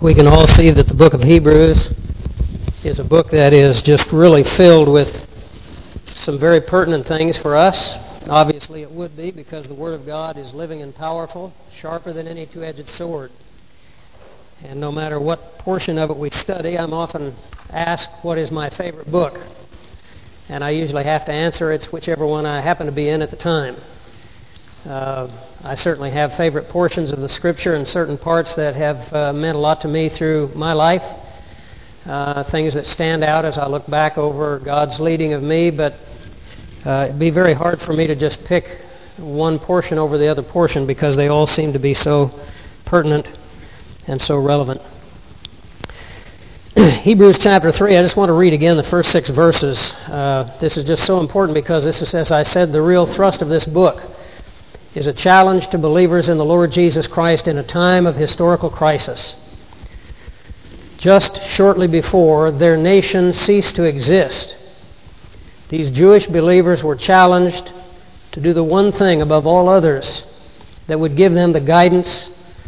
think we can all see that the book of Hebrews is a book that is just really filled with some very pertinent things for us. Obviously it would be, because the Word of God is living and powerful, sharper than any two-edged sword. And no matter what portion of it we study, I'm often asked what is my favorite book. And I usually have to answer it's whichever one I happen to be in at the time. I certainly have favorite portions of the Scripture and certain parts that have meant a lot to me through my life. Things that stand out as I look back over God's leading of me, but it'd be very hard for me to just pick one portion over the other portion because they all seem to be so pertinent and so relevant. Hebrews chapter 3, I just want to read again the first 6 verses. This is just so important because this is, as I said, the real thrust of this book is a challenge to believers in the Lord Jesus Christ in a time of historical crisis. Just shortly before their nation ceased to exist, these Jewish believers were challenged to do the one thing above all others that would give them the guidance,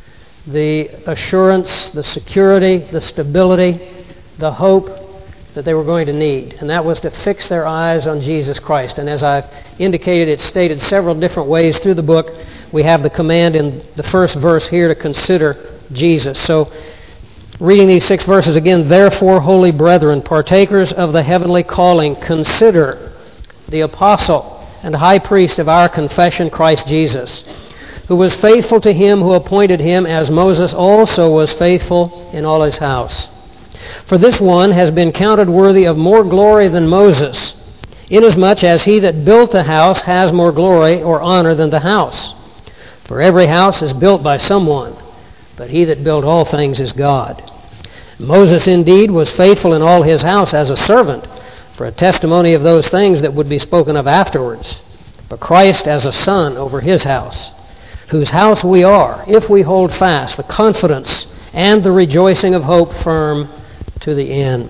the assurance, the security, the stability, the hope that they were going to need. And that was to fix their eyes on Jesus Christ. And as I've indicated, it's stated several different ways through the book. We have the command in the first verse here to consider Jesus. So, reading these 6 verses again, therefore, holy brethren, partakers of the heavenly calling, consider the apostle and high priest of our confession, Christ Jesus, who was faithful to him who appointed him, as Moses also was faithful in all his house. For this one has been counted worthy of more glory than Moses, inasmuch as he that built the house has more glory or honor than the house. For every house is built by someone, but he that built all things is God. Moses indeed was faithful in all his house as a servant, for a testimony of those things that would be spoken of afterwards, but Christ as a son over his house, whose house we are, if we hold fast the confidence and the rejoicing of hope firm to the end.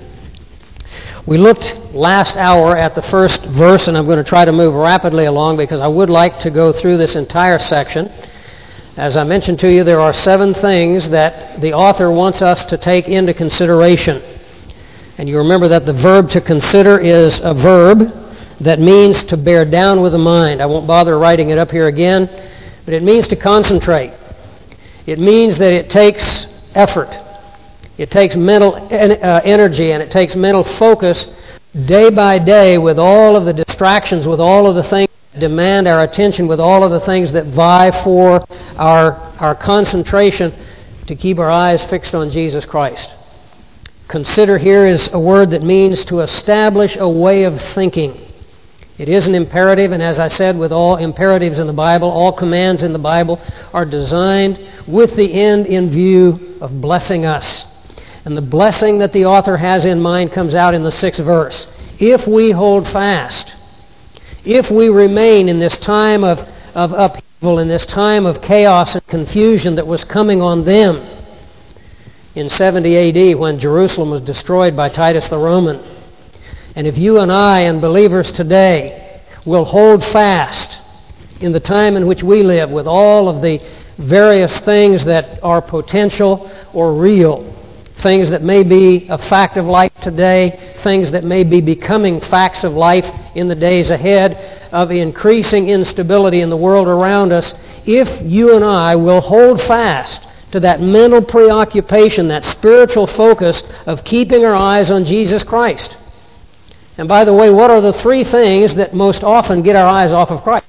We looked last hour at the first verse, and I'm going to try to move rapidly along because I would like to go through this entire section. As I mentioned to you, there are 7 things that the author wants us to take into consideration. And you remember that the verb to consider is a verb that means to bear down with the mind. I won't bother writing it up here again, but it means to concentrate. It means that it takes effort. It takes mental energy, and it takes mental focus day by day with all of the distractions, with all of the things that demand our attention, with all of the things that vie for our concentration to keep our eyes fixed on Jesus Christ. Consider here is a word that means to establish a way of thinking. It is an imperative, and as I said, with all imperatives in the Bible, all commands in the Bible are designed with the end in view of blessing us. And the blessing that the author has in mind comes out in the 6th verse. If we hold fast, if we remain in this time of upheaval, in this time of chaos and confusion that was coming on them in 70 A.D. when Jerusalem was destroyed by Titus the Roman, and if you and I and believers today will hold fast in the time in which we live with all of the various things that are potential or real, things that may be a fact of life today, things that may be becoming facts of life in the days ahead, of increasing instability in the world around us, if you and I will hold fast to that mental preoccupation, that spiritual focus of keeping our eyes on Jesus Christ. And by the way, what are the 3 things that most often get our eyes off of Christ?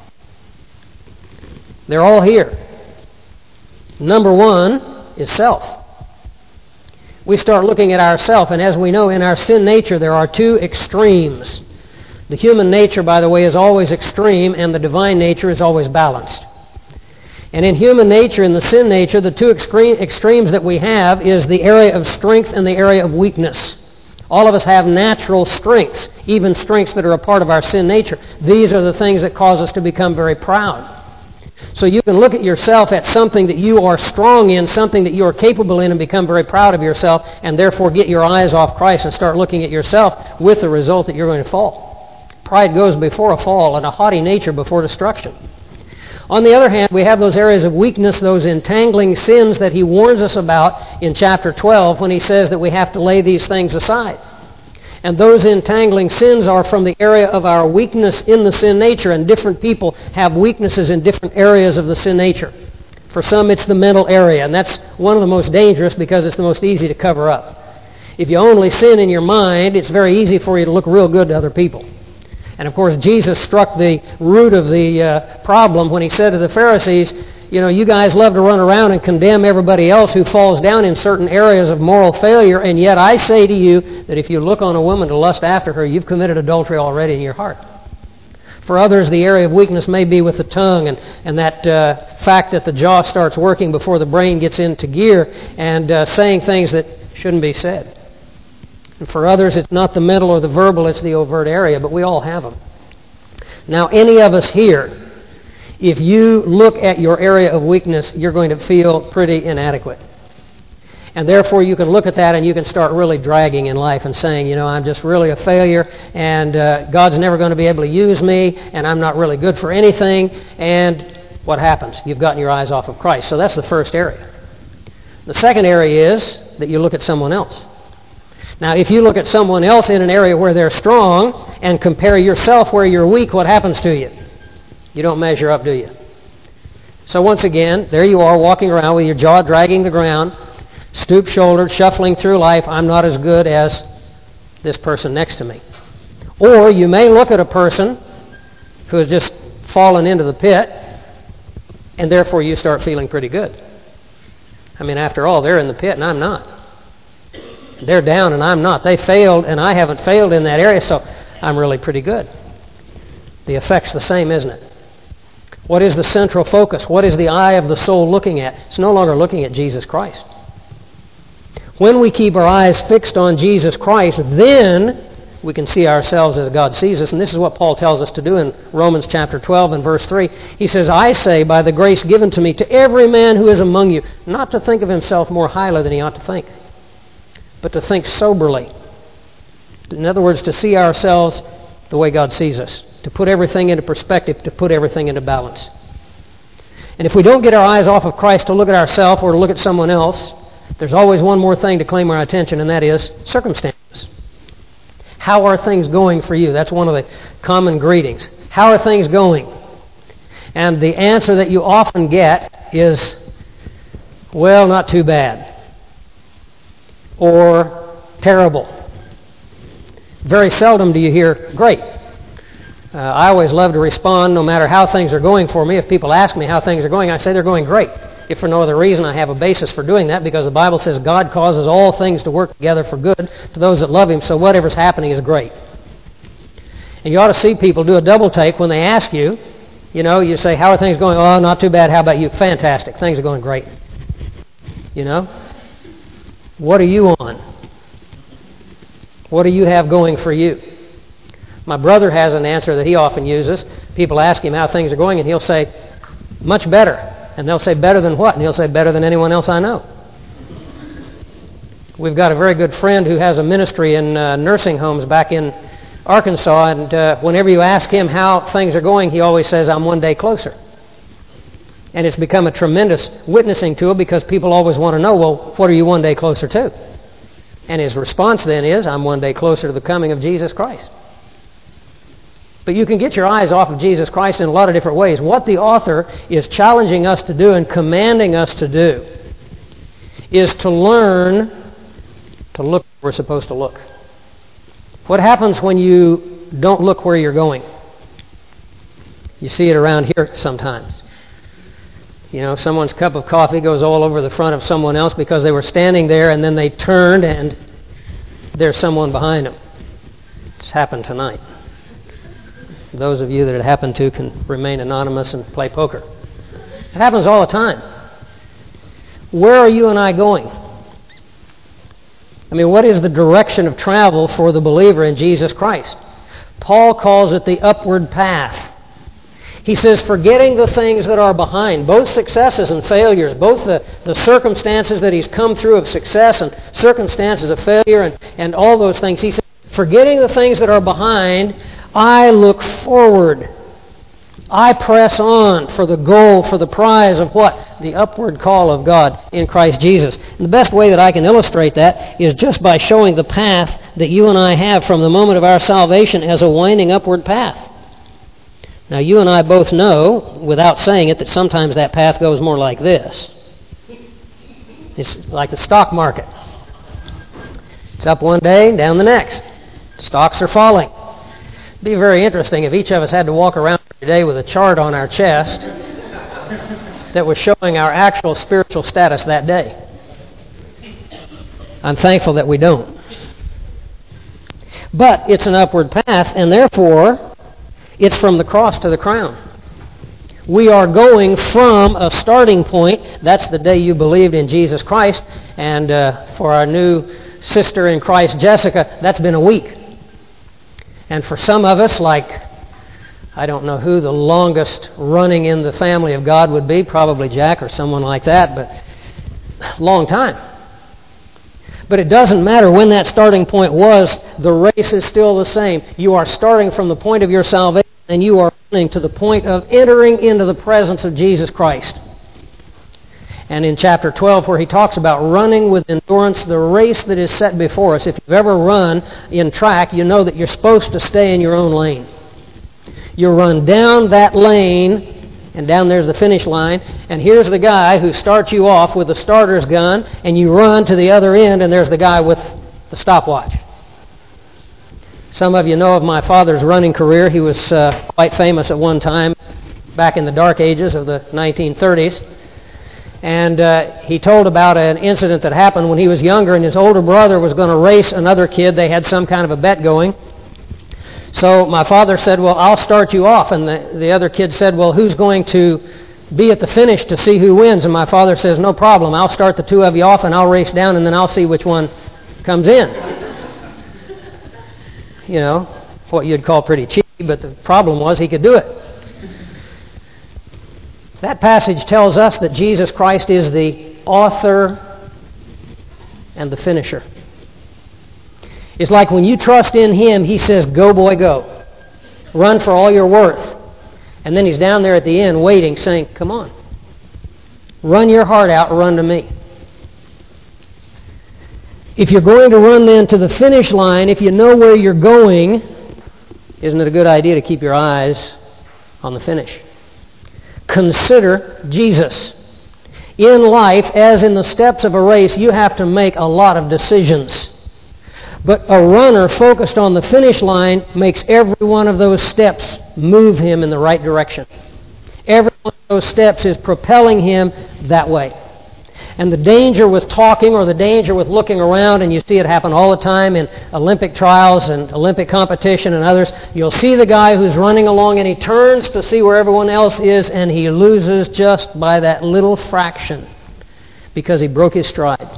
They're all here. Number 1 is self. We start looking at ourselves, and as we know, in our sin nature there are 2 extremes. The human nature, by the way, is always extreme, and the divine nature is always balanced. And in human nature, in the sin nature, the 2 extremes that we have is the area of strength and the area of weakness. All of us have natural strengths, even strengths that are a part of our sin nature. These are the things that cause us to become very proud. So you can look at yourself at something that you are strong in, something that you are capable in, and become very proud of yourself, and therefore get your eyes off Christ and start looking at yourself with the result that you're going to fall. Pride goes before a fall, and a haughty nature before destruction. On the other hand, we have those areas of weakness, those entangling sins that he warns us about in chapter 12 when he says that we have to lay these things aside. And those entangling sins are from the area of our weakness in the sin nature, and different people have weaknesses in different areas of the sin nature. For some, it's the mental area, and that's one of the most dangerous because it's the most easy to cover up. If you only sin in your mind, it's very easy for you to look real good to other people. And of course, Jesus struck the root of the problem when he said to the Pharisees, you know, you guys love to run around and condemn everybody else who falls down in certain areas of moral failure, and yet I say to you that if you look on a woman to lust after her, you've committed adultery already in your heart. For others, the area of weakness may be with the tongue and that fact that the jaw starts working before the brain gets into gear and saying things that shouldn't be said. And for others, it's not the mental or the verbal, it's the overt area, but we all have them. Now, any of us here, if you look at your area of weakness, you're going to feel pretty inadequate. And therefore, you can look at that and you can start really dragging in life and saying, you know, I'm just really a failure, and God's never going to be able to use me, and I'm not really good for anything. And what happens? You've gotten your eyes off of Christ. So that's the first area. The second area is that you look at someone else. Now, if you look at someone else in an area where they're strong and compare yourself where you're weak, what happens to you? You don't measure up, do you? So once again, there you are walking around with your jaw dragging the ground, stoop-shouldered, shuffling through life. I'm not as good as this person next to me. Or you may look at a person who has just fallen into the pit, and therefore you start feeling pretty good. I mean, after all, they're in the pit and I'm not. They're down and I'm not. They failed and I haven't failed in that area, so I'm really pretty good. The effect's the same, isn't it? What is the central focus? What is the eye of the soul looking at? It's no longer looking at Jesus Christ. When we keep our eyes fixed on Jesus Christ, then we can see ourselves as God sees us. And this is what Paul tells us to do in Romans chapter 12 and verse 3. He says, I say, by the grace given to me, to every man who is among you, not to think of himself more highly than he ought to think, but to think soberly. In other words, to see ourselves the way God sees us, to put everything into perspective, to put everything into balance. And if we don't get our eyes off of Christ to look at ourselves or to look at someone else, there's always one more thing to claim our attention, and that is circumstances. How are things going for you? That's one of the common greetings. How are things going? And the answer that you often get is, well, not too bad. Or terrible. Very seldom do you hear great. I always love to respond no matter how things are going for me. If people ask me how things are going, I say they're going great. If for no other reason, I have a basis for doing that because the Bible says God causes all things to work together for good to those that love Him, so whatever's happening is great. And you ought to see people do a double take when they ask you, you know, you say, how are things going? Oh, not too bad. How about you? Fantastic. Things are going great. You know? What are you on? What do you have going for you? My brother has an answer that he often uses. People ask him how things are going, and he'll say, much better. And they'll say, better than what? And he'll say, better than anyone else I know. We've got a very good friend who has a ministry in nursing homes back in Arkansas, and whenever you ask him how things are going, he always says, I'm one day closer. And it's become a tremendous witnessing tool because people always want to know, well, what are you one day closer to? And his response then is, I'm one day closer to the coming of Jesus Christ. But you can get your eyes off of Jesus Christ in a lot of different ways. What the author is challenging us to do and commanding us to do is to learn to look where we're supposed to look. What happens when you don't look where you're going? You see it around here sometimes. You know, someone's cup of coffee goes all over the front of someone else because they were standing there and then they turned and there's someone behind them. It's happened tonight. Those of you that it happened to can remain anonymous and play poker. It happens all the time. Where are you and I going? I mean, what is the direction of travel for the believer in Jesus Christ? Paul calls it the upward path. He says, forgetting the things that are behind, both successes and failures, both the circumstances that he's come through of success and circumstances of failure and all those things. He says, forgetting the things that are behind, I look forward. I press on for the goal, for the prize of what? The upward call of God in Christ Jesus. And the best way that I can illustrate that is just by showing the path that you and I have from the moment of our salvation as a winding upward path. Now, you and I both know, without saying it, that sometimes that path goes more like this. It's like the stock market. It's up one day, down the next. Stocks are falling. It'd be very interesting if each of us had to walk around every day with a chart on our chest that was showing our actual spiritual status that day. I'm thankful that we don't. But it's an upward path, and therefore, it's from the cross to the crown. We are going from a starting point. That's the day you believed in Jesus Christ. And for our new sister in Christ, Jessica, that's been a week. And for some of us, like, I don't know who the longest running in the family of God would be, probably Jack or someone like that, but long time. But it doesn't matter when that starting point was, the race is still the same. You are starting from the point of your salvation, and you are running to the point of entering into the presence of Jesus Christ. And in chapter 12, where he talks about running with endurance the race that is set before us, if you've ever run in track, you know that you're supposed to stay in your own lane. You run down that lane, and down there's the finish line, and here's the guy who starts you off with a starter's gun, and you run to the other end, and there's the guy with the stopwatch. Some of you know of my father's running career. He was quite famous at one time, back in the dark ages of the 1930s. And he told about an incident that happened when he was younger, and his older brother was going to race another kid. They had some kind of a bet going. So my father said, well, I'll start you off. And the other kid said, well, who's going to be at the finish to see who wins? And my father says, no problem. I'll start the two of you off, and I'll race down, and then I'll see which one comes in. You know, what you'd call pretty cheeky, but the problem was he could do it. That passage tells us that Jesus Christ is the author and the finisher. It's like when you trust in Him, He says, go boy, go. Run for all you're worth. And then He's down there at the end waiting, saying, come on. Run your heart out, run to me. If you're going to run then to the finish line, if you know where you're going, isn't it a good idea to keep your eyes on the finish? Consider Jesus. In life, as in the steps of a race, you have to make a lot of decisions. But a runner focused on the finish line makes every one of those steps move him in the right direction. Every one of those steps is propelling him that way. And the danger with talking or the danger with looking around, and you see it happen all the time in Olympic trials and Olympic competition and others, you'll see the guy who's running along and he turns to see where everyone else is and he loses just by that little fraction because he broke his stride.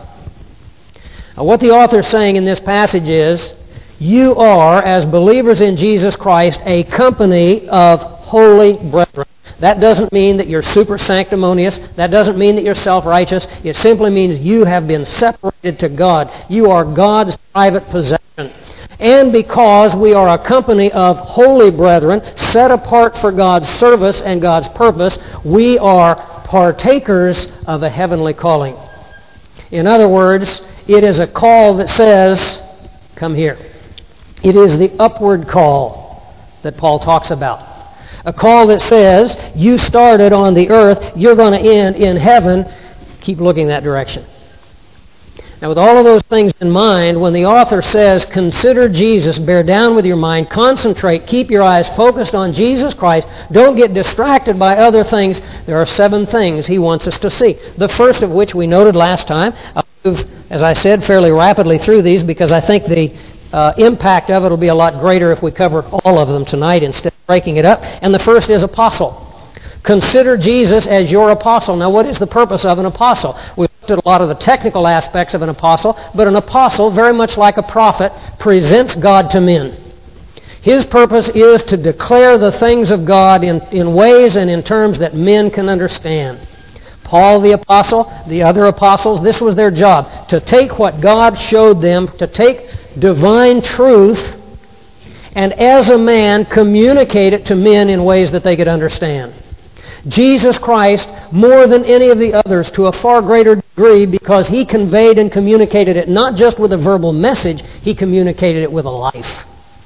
Now, what the author is saying in this passage is, you are, as believers in Jesus Christ, a company of holy brethren. That doesn't mean that you're super sanctimonious. That doesn't mean that you're self-righteous. It simply means you have been separated to God. You are God's private possession. And because we are a company of holy brethren, set apart for God's service and God's purpose, we are partakers of a heavenly calling. In other words, it is a call that says, come here. It is the upward call that Paul talks about. A call that says, you started on the earth, you're going to end in heaven. Keep looking that direction. Now, with all of those things in mind, when the author says, consider Jesus, bear down with your mind, concentrate, keep your eyes focused on Jesus Christ, don't get distracted by other things, there are 7 things he wants us to see. The first of which we noted last time. I'll move, as I said, fairly rapidly through these because I think the impact of it will be a lot greater if we cover all of them tonight instead of breaking it up. And the first is apostle. Consider Jesus as your apostle. Now, what is the purpose of an apostle? We've looked at a lot of the technical aspects of an apostle, but an apostle, very much like a prophet, presents God to men. His purpose is to declare the things of God in ways and in terms that men can understand. Paul the apostle, the other apostles, this was their job, to take what God showed them, to take divine truth and as a man communicate it to men in ways that they could understand. Jesus Christ, more than any of the others, to a far greater degree, because he conveyed and communicated it not just with a verbal message, he communicated it with a life.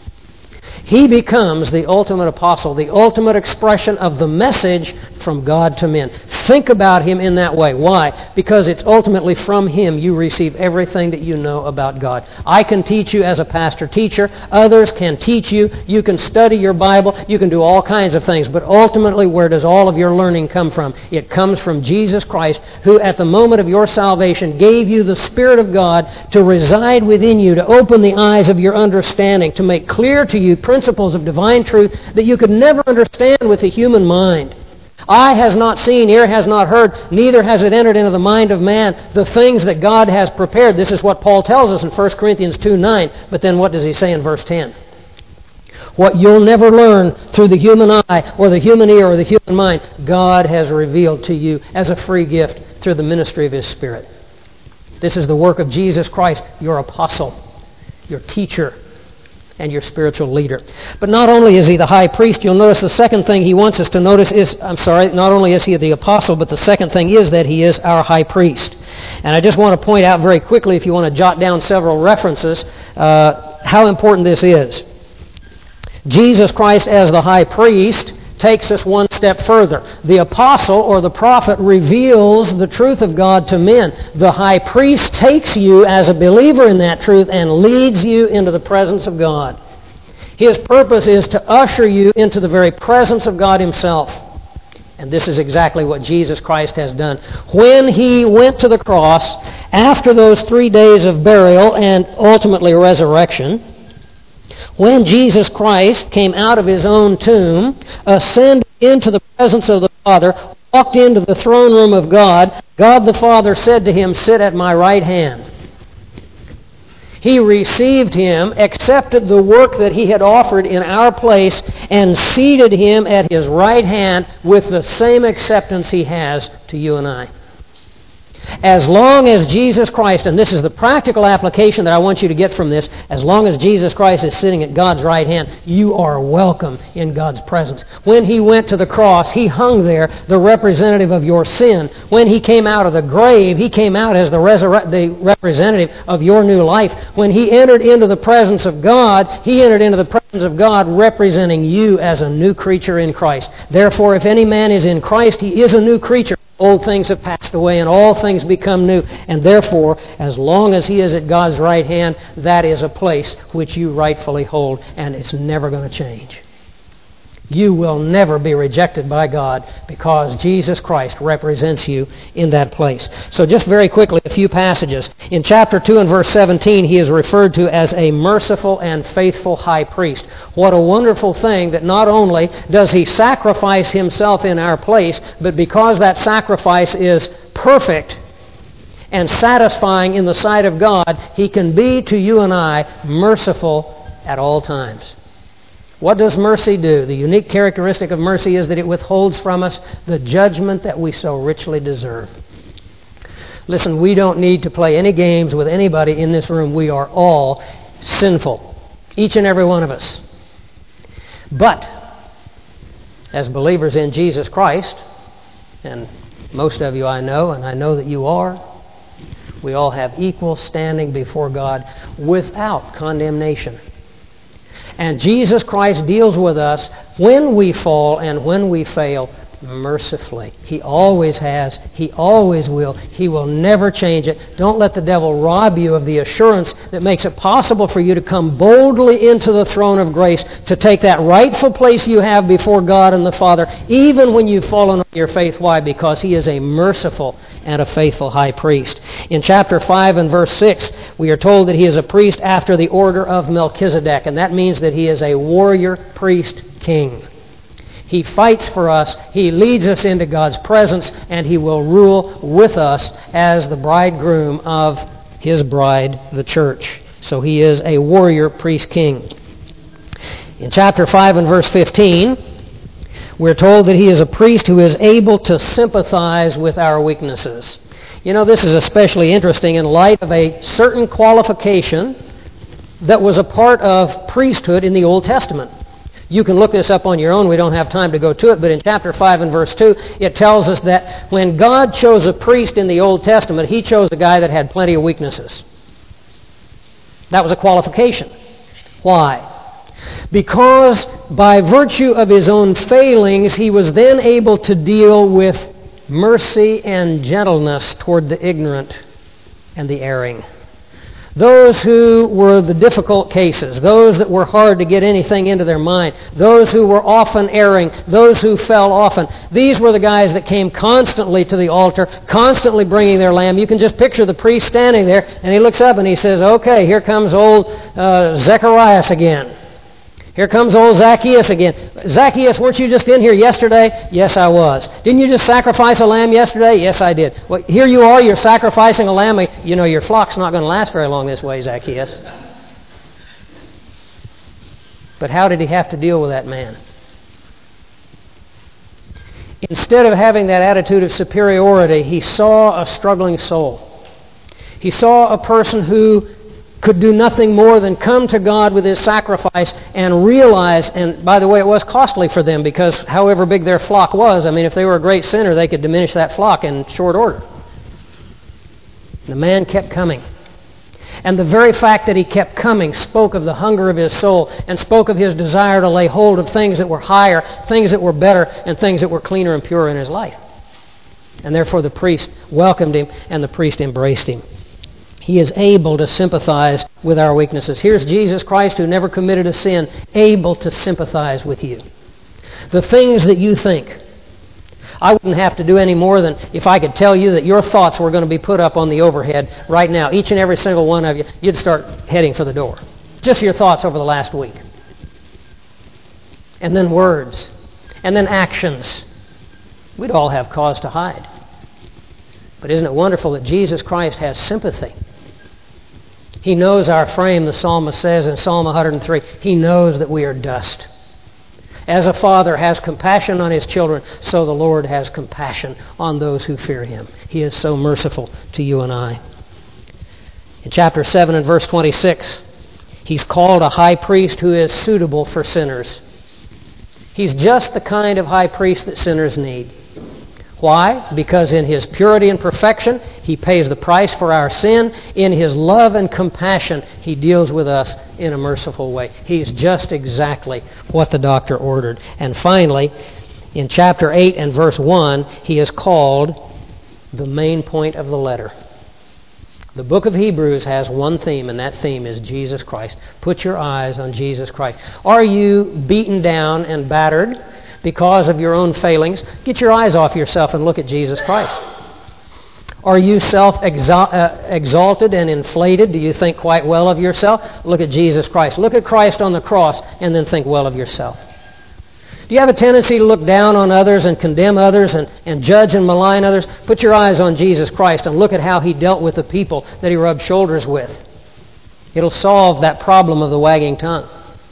He becomes the ultimate apostle, the ultimate expression of the message from God to men. Think about him in that way. Why? Because it's ultimately from him you receive everything that you know about God. I can teach you as a pastor-teacher. Others can teach you. You can study your Bible. You can do all kinds of things. But ultimately, where does all of your learning come from? It comes from Jesus Christ, who at the moment of your salvation gave you the Spirit of God to reside within you, to open the eyes of your understanding, to make clear to you principles of divine truth that you could never understand with the human mind. Eye has not seen, ear has not heard, neither has it entered into the mind of man the things that God has prepared. This is what Paul tells us in 1 Corinthians 2:9. But then what does he say in verse 10? What you'll never learn through the human eye or the human ear or the human mind, God has revealed to you as a free gift through the ministry of his Spirit. This is the work of Jesus Christ, your apostle, your teacher, and your spiritual leader. But not only is he the high priest, you'll notice the second thing he wants us to notice is, not only is he the apostle, but the second thing is that he is our high priest. And I just want to point out very quickly, if you want to jot down several references, how important this is. Jesus Christ as the high priest takes us one step further. The apostle or the prophet reveals the truth of God to men. The high priest takes you as a believer in that truth and leads you into the presence of God. His purpose is to usher you into the very presence of God himself. And this is exactly what Jesus Christ has done. When he went to the cross, after those 3 days of burial and ultimately resurrection, when Jesus Christ came out of his own tomb, ascended into the presence of the Father, walked into the throne room of God, God the Father said to him, "Sit at my right hand." He received him, accepted the work that he had offered in our place, and seated him at his right hand with the same acceptance he has to you and I. As long as Jesus Christ, and this is the practical application that I want you to get from this, as long as Jesus Christ is sitting at God's right hand, you are welcome in God's presence. When he went to the cross, he hung there, the representative of your sin. When he came out of the grave, he came out as the representative of your new life. When he entered into the presence of God, he entered into the presence of God representing you as a new creature in Christ. Therefore, if any man is in Christ, he is a new creature. Old things have passed away and all things become new. And therefore, as long as he is at God's right hand, that is a place which you rightfully hold, and it's never going to change. You will never be rejected by God because Jesus Christ represents you in that place. So just very quickly, a few passages. In chapter 2 and verse 17, he is referred to as a merciful and faithful high priest. What a wonderful thing that not only does he sacrifice himself in our place, but because that sacrifice is perfect and satisfying in the sight of God, he can be to you and I merciful at all times. What does mercy do? The unique characteristic of mercy is that it withholds from us the judgment that we so richly deserve. Listen, we don't need to play any games with anybody in this room. We are all sinful, each and every one of us. But as believers in Jesus Christ, and most of you I know, and I know that you are, we all have equal standing before God without condemnation. And Jesus Christ deals with us when we fall and when we fail mercifully. He always has. He always will. He will never change it. Don't let the devil rob you of the assurance that makes it possible for you to come boldly into the throne of grace, to take that rightful place you have before God and the Father, even when you've fallen on your faith. Why? Because he is a merciful and a faithful high priest. In chapter 5 and verse 6, we are told that he is a priest after the order of Melchizedek, and that means that he is a warrior priest king. He fights for us, he leads us into God's presence, and he will rule with us as the bridegroom of his bride, the church. So he is a warrior priest king. In chapter 5 and verse 15, we're told that he is a priest who is able to sympathize with our weaknesses. You know, this is especially interesting in light of a certain qualification that was a part of priesthood in the Old Testament. You can look this up on your own. We don't have time to go to it. But in chapter 5 and verse 2, it tells us that when God chose a priest in the Old Testament, He chose a guy that had plenty of weaknesses. That was a qualification. Why? Because by virtue of His own failings, He was then able to deal with mercy and gentleness toward the ignorant and the erring. Those who were the difficult cases, those that were hard to get anything into their mind, those who were often erring, those who fell often, these were the guys that came constantly to the altar, constantly bringing their lamb. You can just picture the priest standing there, and he looks up and he says, okay, here comes old Zacharias again. Here comes old Zacchaeus again. Zacchaeus, weren't you just in here yesterday? Yes, I was. Didn't you just sacrifice a lamb yesterday? Yes, I did. Well, here you are, you're sacrificing a lamb. You know, your flock's not going to last very long this way, Zacchaeus. But how did he have to deal with that man? Instead of having that attitude of superiority, he saw a struggling soul. He saw a person who could do nothing more than come to God with his sacrifice and realize, and by the way, it was costly for them because however big their flock was, I mean, if they were a great sinner, they could diminish that flock in short order. The man kept coming. And the very fact that he kept coming spoke of the hunger of his soul and spoke of his desire to lay hold of things that were higher, things that were better, and things that were cleaner and purer in his life. And therefore the priest welcomed him and the priest embraced him. He is able to sympathize with our weaknesses. Here's Jesus Christ, who never committed a sin, able to sympathize with you. The things that you think, I wouldn't have to do any more than if I could tell you that your thoughts were going to be put up on the overhead right now. Each and every single one of you, you'd start heading for the door. Just your thoughts over the last week. And then words. And then actions. We'd all have cause to hide. But isn't it wonderful that Jesus Christ has sympathy? He knows our frame, the psalmist says in Psalm 103. He knows that we are dust. As a father has compassion on his children, so the Lord has compassion on those who fear Him. He is so merciful to you and I. In chapter 7 and verse 26, He's called a high priest who is suitable for sinners. He's just the kind of high priest that sinners need. Why? Because in His purity and perfection, He pays the price for our sin. In His love and compassion, He deals with us in a merciful way. He's just exactly what the doctor ordered. And finally, in chapter 8 and verse 1, He is called the main point of the letter. The book of Hebrews has one theme, and that theme is Jesus Christ. Put your eyes on Jesus Christ. Are you beaten down and battered because of your own failings? Get your eyes off yourself and look at Jesus Christ. Are you self-exalted and inflated? Do you think quite well of yourself? Look at Jesus Christ. Look at Christ on the cross and then think well of yourself. Do you have a tendency to look down on others and condemn others and judge and malign others? Put your eyes on Jesus Christ and look at how He dealt with the people that He rubbed shoulders with. It'll solve that problem of the wagging tongue.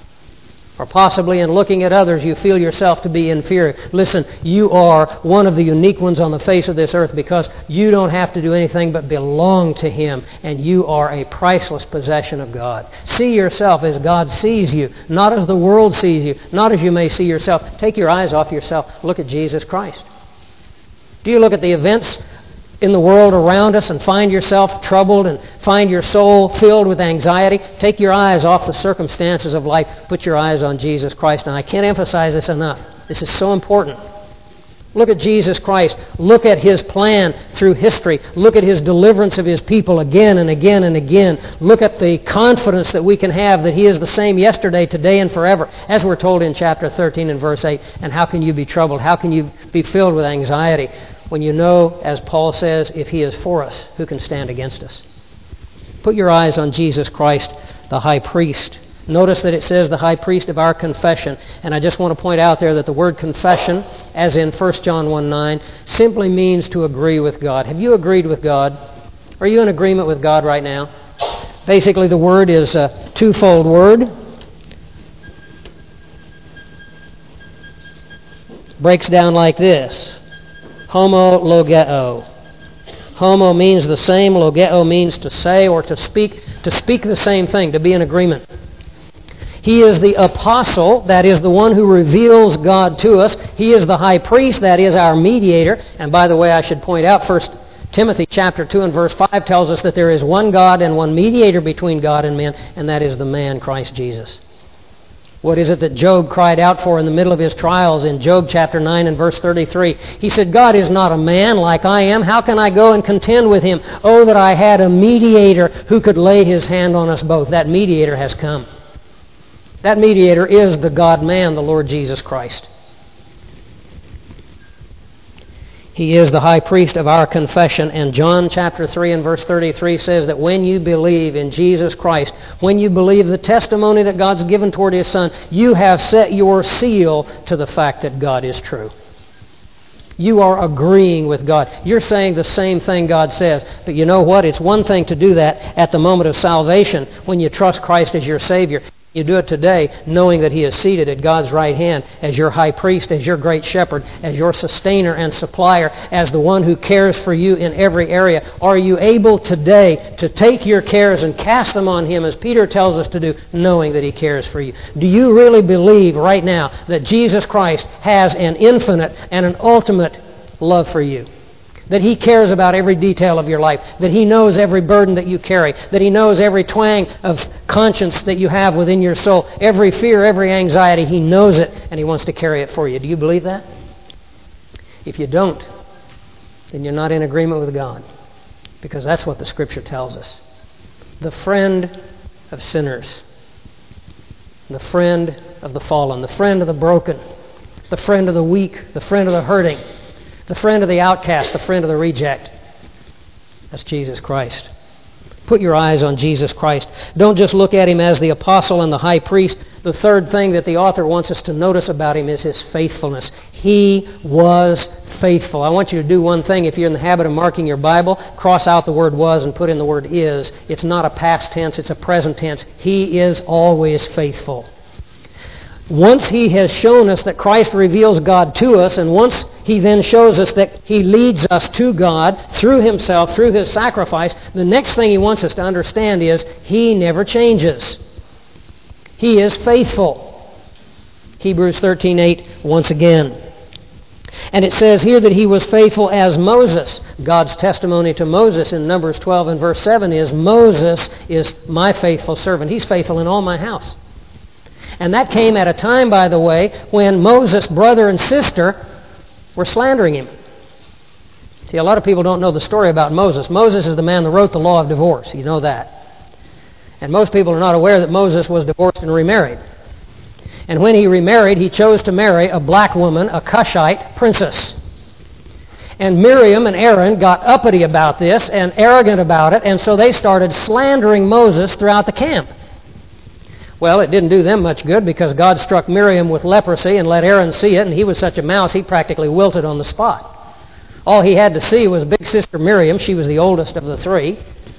Or possibly in looking at others, you feel yourself to be inferior. Listen, you are one of the unique ones on the face of this earth because you don't have to do anything but belong to Him, and you are a priceless possession of God. See yourself as God sees you, not as the world sees you, not as you may see yourself. Take your eyes off yourself. Look at Jesus Christ. Do you look at the events in the world around us and find yourself troubled and find your soul filled with anxiety? Take your eyes off the circumstances of life. Put your eyes on Jesus Christ. And I can't emphasize this enough. This is so important. Look at Jesus Christ. Look at His plan through history. Look at His deliverance of His people again and again and again. Look at the confidence that we can have that He is the same yesterday, today, and forever, as we're told in chapter 13 and verse 8. And how can you be troubled? How can you be filled with anxiety when you know, as Paul says, if He is for us, who can stand against us? Put your eyes on Jesus Christ, the high priest. Notice that it says the high priest of our confession. And I just want to point out there that the word confession, as in 1 John 1:9, simply means to agree with God. Have you agreed with God? Are you in agreement with God right now? Basically, the word is a twofold word. Breaks down like this. Homologeo. Homo means the same. Logeo means to say or to speak the same thing, to be in agreement. He is the apostle, that is the one who reveals God to us. He is the high priest, that is our mediator. And by the way, I should point out, 1 Timothy chapter 2 and verse 5 tells us that there is one God and one mediator between God and men, and that is the man, Christ Jesus. What is it that Job cried out for in the middle of his trials in Job chapter 9 and verse 33? He said, God is not a man like I am. How can I go and contend with him? Oh, that I had a mediator who could lay his hand on us both. That mediator has come. That mediator is the God-man, the Lord Jesus Christ. He is the high priest of our confession, and John chapter 3 and verse 33 says that when you believe in Jesus Christ, when you believe the testimony that God's given toward His Son, you have set your seal to the fact that God is true. You are agreeing with God. You're saying the same thing God says. But you know what? It's one thing to do that at the moment of salvation when you trust Christ as your Savior. You do it today knowing that He is seated at God's right hand as your high priest, as your great shepherd, as your sustainer and supplier, as the one who cares for you in every area. Are you able today to take your cares and cast them on Him as Peter tells us to do, knowing that He cares for you? Do you really believe right now that Jesus Christ has an infinite and an ultimate love for you? That He cares about every detail of your life, that He knows every burden that you carry, that He knows every twang of conscience that you have within your soul, every fear, every anxiety, He knows it, and He wants to carry it for you. Do you believe that? If you don't, then you're not in agreement with God, because that's what the Scripture tells us. The friend of sinners, the friend of the fallen, the friend of the broken, the friend of the weak, the friend of the hurting, the friend of the outcast, the friend of the reject. That's Jesus Christ. Put your eyes on Jesus Christ. Don't just look at Him as the apostle and the high priest. The third thing that the author wants us to notice about Him is His faithfulness. He was faithful. I want you to do one thing. If you're in the habit of marking your Bible, cross out the word was and put in the word is. It's not a past tense, it's a present tense. He is always faithful. Once He has shown us that Christ reveals God to us, and once He then shows us that He leads us to God through Himself, through His sacrifice, the next thing He wants us to understand is He never changes. He is faithful. Hebrews 13:8 once again. And it says here that He was faithful as Moses. God's testimony to Moses in Numbers 12 and verse 7 is, Moses is my faithful servant. He's faithful in all my house. And that came at a time, by the way, when Moses' brother and sister were slandering him. See, a lot of people don't know the story about Moses. Moses is the man that wrote the law of divorce. You know that. And most people are not aware that Moses was divorced and remarried. And when he remarried, he chose to marry a black woman, a Cushite princess. And Miriam and Aaron got uppity about this and arrogant about it, and so they started slandering Moses throughout the camp. Well, it didn't do them much good because God struck Miriam with leprosy and let Aaron see it, and he was such a mouse he practically wilted on the spot. All he had to see was big sister Miriam, she was the oldest of the three,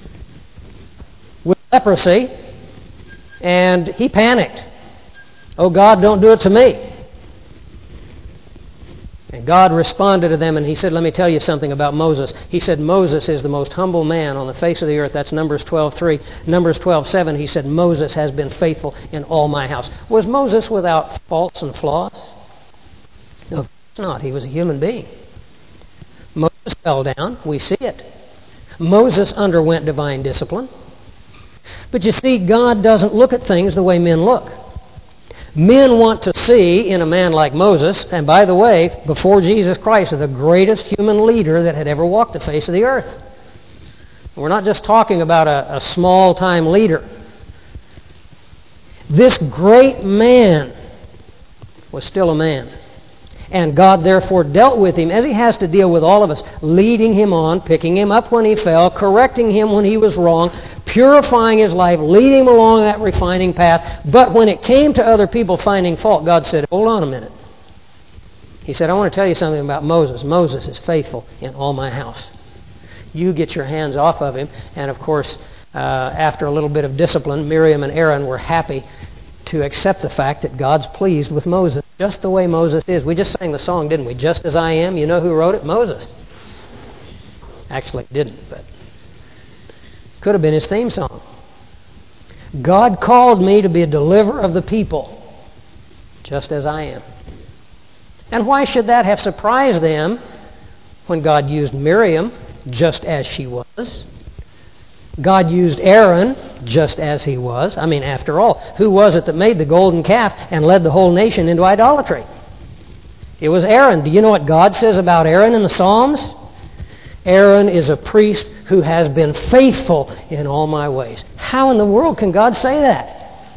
with leprosy, and he panicked. Oh God, don't do it to me. And God responded to them and He said, let me tell you something about Moses. He said, Moses is the most humble man on the face of the earth. That's Numbers 12:3. Numbers 12:7, He said, Moses has been faithful in all my house. Was Moses without faults and flaws? No, of course not. He was a human being. Moses fell down. We see it. Moses underwent divine discipline. But you see, God doesn't look at things the way men look. Men want to see in a man like Moses, and by the way, before Jesus Christ, the greatest human leader that had ever walked the face of the earth. We're not just talking about a small-time leader. This great man was still a man. And God therefore dealt with him as He has to deal with all of us, leading him on, picking him up when he fell, correcting him when he was wrong, purifying his life, leading him along that refining path. But when it came to other people finding fault, God said, hold on a minute. He said, I want to tell you something about Moses. Moses is faithful in all my house. You get your hands off of him. And of course, after a little bit of discipline, Miriam and Aaron were happy to accept the fact that God's pleased with Moses, just the way Moses is. We just sang the song, didn't we? Just as I am. You know who wrote it? Moses. Actually, it didn't, but could have been his theme song. God called me to be a deliverer of the people, just as I am. And why should that have surprised them when God used Miriam just as she was? God used Aaron just as he was. I mean, after all, who was it that made the golden calf and led the whole nation into idolatry? It was Aaron. Do you know what God says about Aaron in the Psalms? Aaron is a priest who has been faithful in all my ways. How in the world can God say that?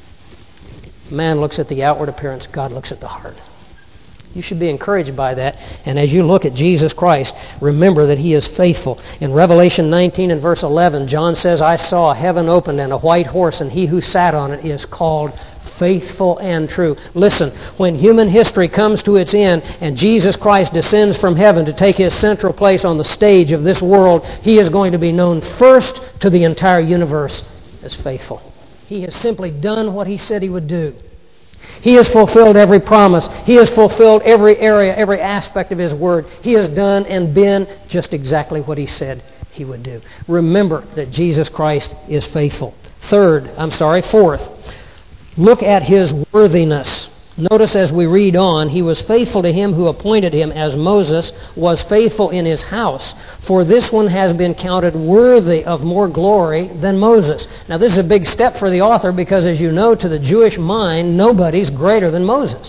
Man looks at the outward appearance. God looks at the heart. You should be encouraged by that. And as you look at Jesus Christ, remember that He is faithful. In Revelation 19 and verse 11, John says, I saw heaven opened and a white horse, and He who sat on it is called Faithful and True. Listen, when human history comes to its end and Jesus Christ descends from heaven to take His central place on the stage of this world, He is going to be known first to the entire universe as faithful. He has simply done what He said He would do. He has fulfilled every promise. He has fulfilled every area, every aspect of His Word. He has done and been just exactly what He said He would do. Remember that Jesus Christ is faithful. Fourth, look at His worthiness. Notice as we read on, He was faithful to Him who appointed Him, as Moses was faithful in his house. For this one has been counted worthy of more glory than Moses. Now this is a big step for the author because, as you know, to the Jewish mind, nobody's greater than Moses.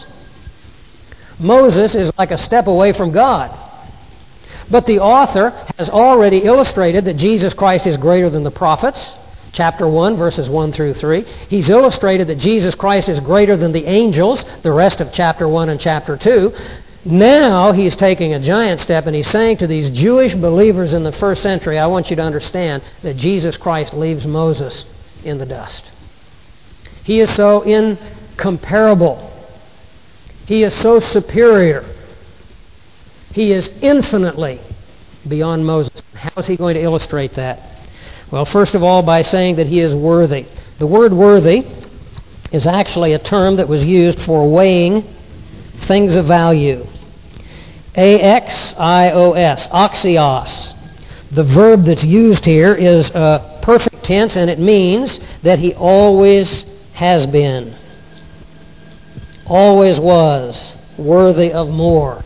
Moses is like a step away from God. But the author has already illustrated that Jesus Christ is greater than the prophets. Chapter 1, verses 1 through 3. He's illustrated that Jesus Christ is greater than the angels, the rest of chapter 1 and chapter 2. Now he's taking a giant step and he's saying to these Jewish believers in the first century, I want you to understand that Jesus Christ leaves Moses in the dust. He is so incomparable. He is so superior. He is infinitely beyond Moses. How is he going to illustrate that? Well, first of all, by saying that He is worthy. The word worthy is actually a term that was used for weighing things of value. A-X-I-O-S, oxios. The verb that's used here is a perfect tense, and it means that He always has been, always was, worthy of more.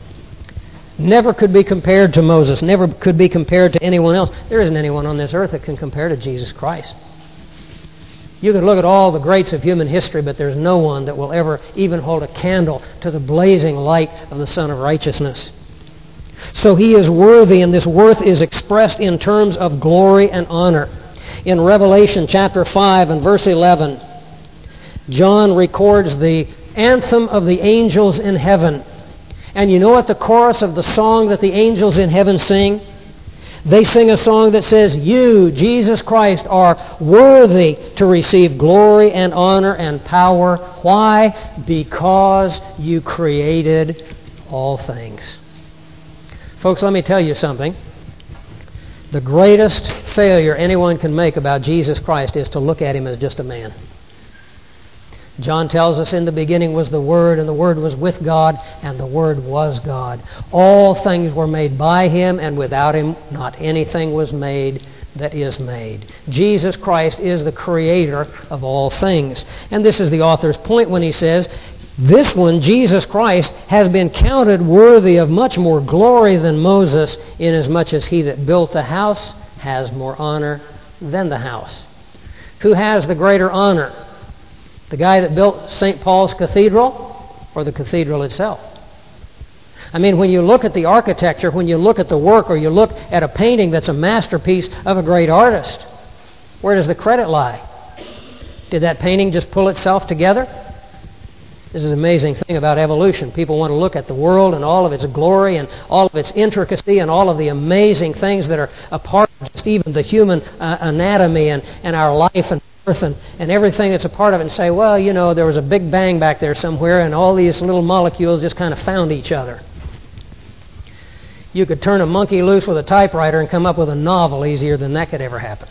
Never could be compared to Moses, never could be compared to anyone else. There isn't anyone on this earth that can compare to Jesus Christ. You can look at all the greats of human history, but there's no one that will ever even hold a candle to the blazing light of the Son of Righteousness. So He is worthy, and this worth is expressed in terms of glory and honor. In Revelation chapter 5 and verse 11, John records the anthem of the angels in heaven. And you know what the chorus of the song that the angels in heaven sing? They sing a song that says, You, Jesus Christ, are worthy to receive glory and honor and power. Why? Because You created all things. Folks, let me tell you something. The greatest failure anyone can make about Jesus Christ is to look at Him as just a man. John tells us in the beginning was the Word, and the Word was with God, and the Word was God. All things were made by Him, and without Him not anything was made that is made. Jesus Christ is the Creator of all things. And this is the author's point when he says, this one, Jesus Christ, has been counted worthy of much more glory than Moses, inasmuch as he that built the house has more honor than the house. Who has the greater honor? The guy that built St. Paul's Cathedral or the cathedral itself? I mean, when you look at the architecture, when you look at the work, or you look at a painting that's a masterpiece of a great artist, where does the credit lie? Did that painting just pull itself together? This is an amazing thing about evolution. People want to look at the world and all of its glory and all of its intricacy and all of the amazing things that are a part of just even the human anatomy and our life and and everything that's a part of it, and say, well, you know, there was a big bang back there somewhere and all these little molecules just kind of found each other. You could turn a monkey loose with a typewriter and come up with a novel easier than that could ever happen.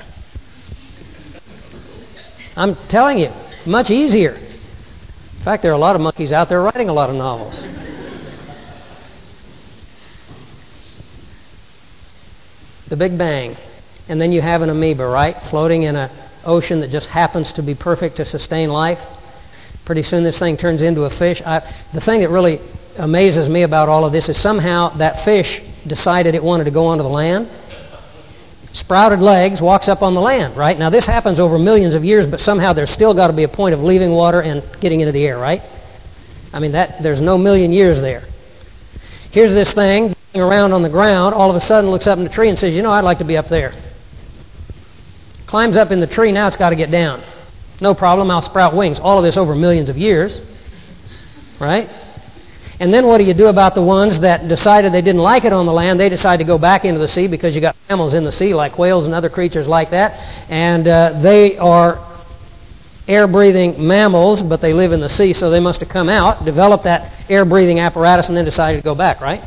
I'm telling you, much easier. In fact, there are a lot of monkeys out there writing a lot of novels. The Big Bang. And then you have an amoeba, right? Floating in an ocean that just happens to be perfect to sustain life. Pretty soon this thing turns into a fish. The thing that really amazes me about all of this is somehow that fish decided it wanted to go onto the land. Sprouted legs, walks up on the land, right? Now this happens over millions of years, but somehow there's still got to be a point of leaving water and getting into the air, right? I mean, there's no million years there. Here's this thing around on the ground, all of a sudden looks up in the tree and says, I'd like to be up there. Climbs up in the tree, now it's got to get down. No problem, I'll sprout wings. All of this over millions of years, right? And then what do you do about the ones that decided they didn't like it on the land? They decide to go back into the sea because you got mammals in the sea like whales and other creatures like that. And they are air-breathing mammals, but they live in the sea, so they must have come out, developed that air-breathing apparatus, and then decided to go back, right?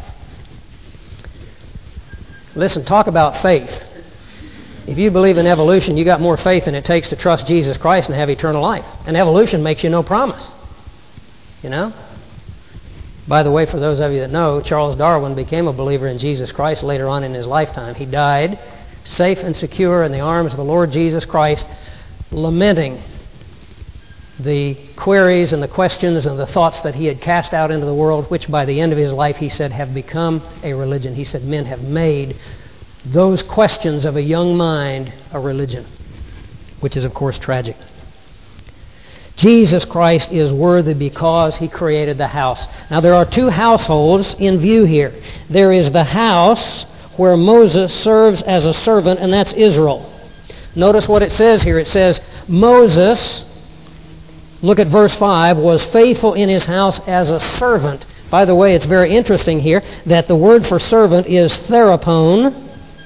Listen, talk about faith. If you believe in evolution, you got more faith than it takes to trust Jesus Christ and have eternal life. And evolution makes you no promise. By the way, for those of you that know, Charles Darwin became a believer in Jesus Christ later on in his lifetime. He died safe and secure in the arms of the Lord Jesus Christ, lamenting the queries and the questions and the thoughts that he had cast out into the world, which by the end of his life, he said, have become a religion. He said, men have made those questions of a young mind a religion, which is, of course, tragic. Jesus Christ is worthy because he created the house. Now, there are two households in view here. There is the house where Moses serves as a servant, and that's Israel. Notice what it says here. It says, Moses, look at verse 5, was faithful in his house as a servant. By the way, it's very interesting here that the word for servant is therapon,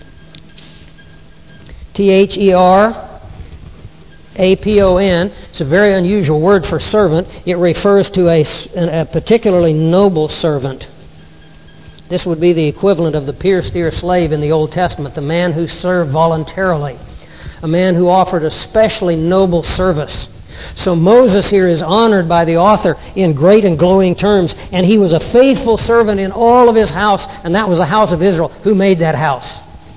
T-H-E-R-A-P-O-N. It's a very unusual word for servant. It refers to a particularly noble servant. This would be the equivalent of the pierced ear slave in the Old Testament, the man who served voluntarily, a man who offered especially noble service. So Moses here is honored by the author in great and glowing terms, and he was a faithful servant in all of his house, and that was the house of Israel. Who made that house?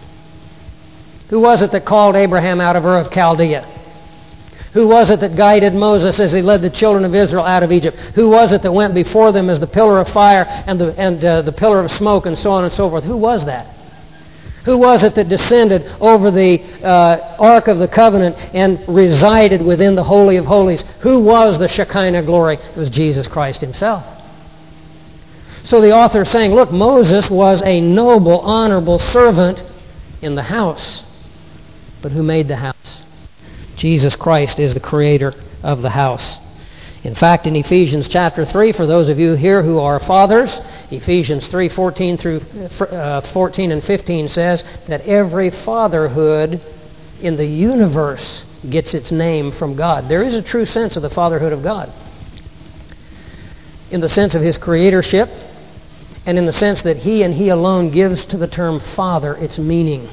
Who was it that called Abraham out of Ur of Chaldea? Who was it that guided Moses as he led the children of Israel out of Egypt? Who was it that went before them as the pillar of fire and the pillar of smoke and so on and so forth? Who was that? Who was it that descended over the Ark of the Covenant and resided within the Holy of Holies? Who was the Shekinah glory? It was Jesus Christ himself. So the author is saying, look, Moses was a noble, honorable servant in the house. But who made the house? Jesus Christ is the creator of the house. In fact, in Ephesians chapter 3, for those of you here who are fathers, Ephesians 3:14 through 14 and 15 says that every fatherhood in the universe gets its name from God. There is a true sense of the fatherhood of God, in the sense of his creatorship, and in the sense that he and he alone gives to the term father its meaning.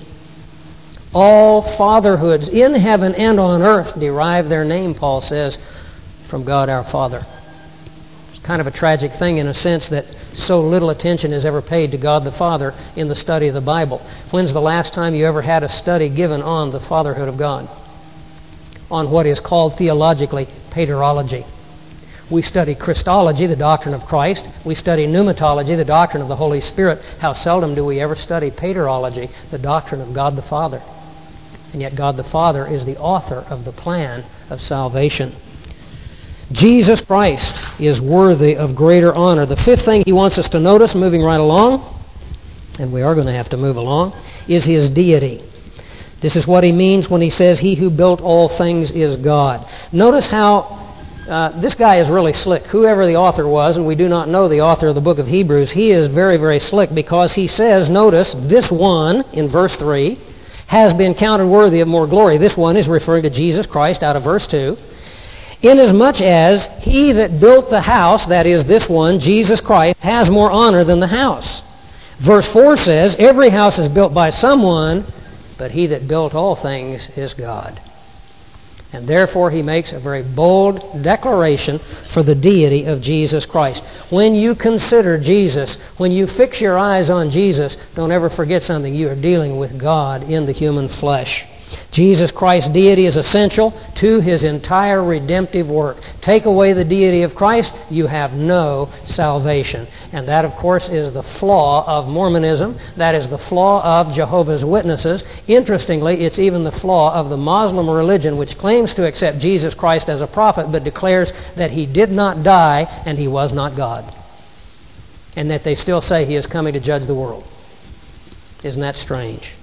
All fatherhoods in heaven and on earth derive their name, Paul says, from God our Father. It's kind of a tragic thing in a sense that so little attention is ever paid to God the Father in the study of the Bible. When's the last time you ever had a study given on the fatherhood of God? On what is called theologically paterology. We study Christology, the doctrine of Christ. We study pneumatology, the doctrine of the Holy Spirit. How seldom do we ever study paterology, the doctrine of God the Father? And yet God the Father is the author of the plan of salvation. Jesus Christ is worthy of greater honor. The fifth thing he wants us to notice, moving right along, and we are going to have to move along, is his deity. This is what he means when he says, he who built all things is God. Notice how this guy is really slick. Whoever the author was, and we do not know the author of the book of Hebrews, he is very, very slick because he says, notice, this one, in verse 3, has been counted worthy of more glory. This one is referring to Jesus Christ out of verse 2. Inasmuch as he that built the house, that is this one, Jesus Christ, has more honor than the house. Verse 4 says, every house is built by someone, but he that built all things is God. And therefore he makes a very bold declaration for the deity of Jesus Christ. When you consider Jesus, when you fix your eyes on Jesus, don't ever forget something. You are dealing with God in the human flesh. Jesus Christ's deity is essential to his entire redemptive work. Take away the deity of Christ, you have no salvation. And that, of course, is the flaw of Mormonism. That is the flaw of Jehovah's Witnesses. Interestingly, it's even the flaw of the Muslim religion, which claims to accept Jesus Christ as a prophet, but declares that he did not die and he was not God. And that they still say he is coming to judge the world. Isn't that strange?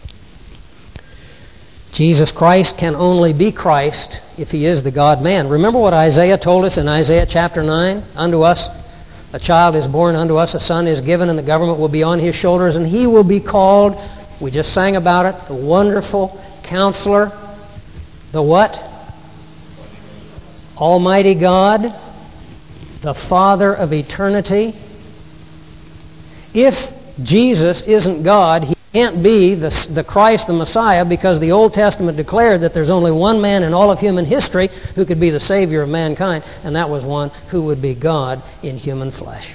Jesus Christ can only be Christ if he is the God-man. Remember what Isaiah told us in Isaiah chapter 9? Unto us a child is born, unto us a son is given, and the government will be on his shoulders, and he will be called, we just sang about it, the Wonderful Counselor, the what? Almighty God, the Father of eternity. If Jesus isn't God, he can't be the Christ, the Messiah, because the Old Testament declared that there's only one man in all of human history who could be the Savior of mankind, and that was one who would be God in human flesh.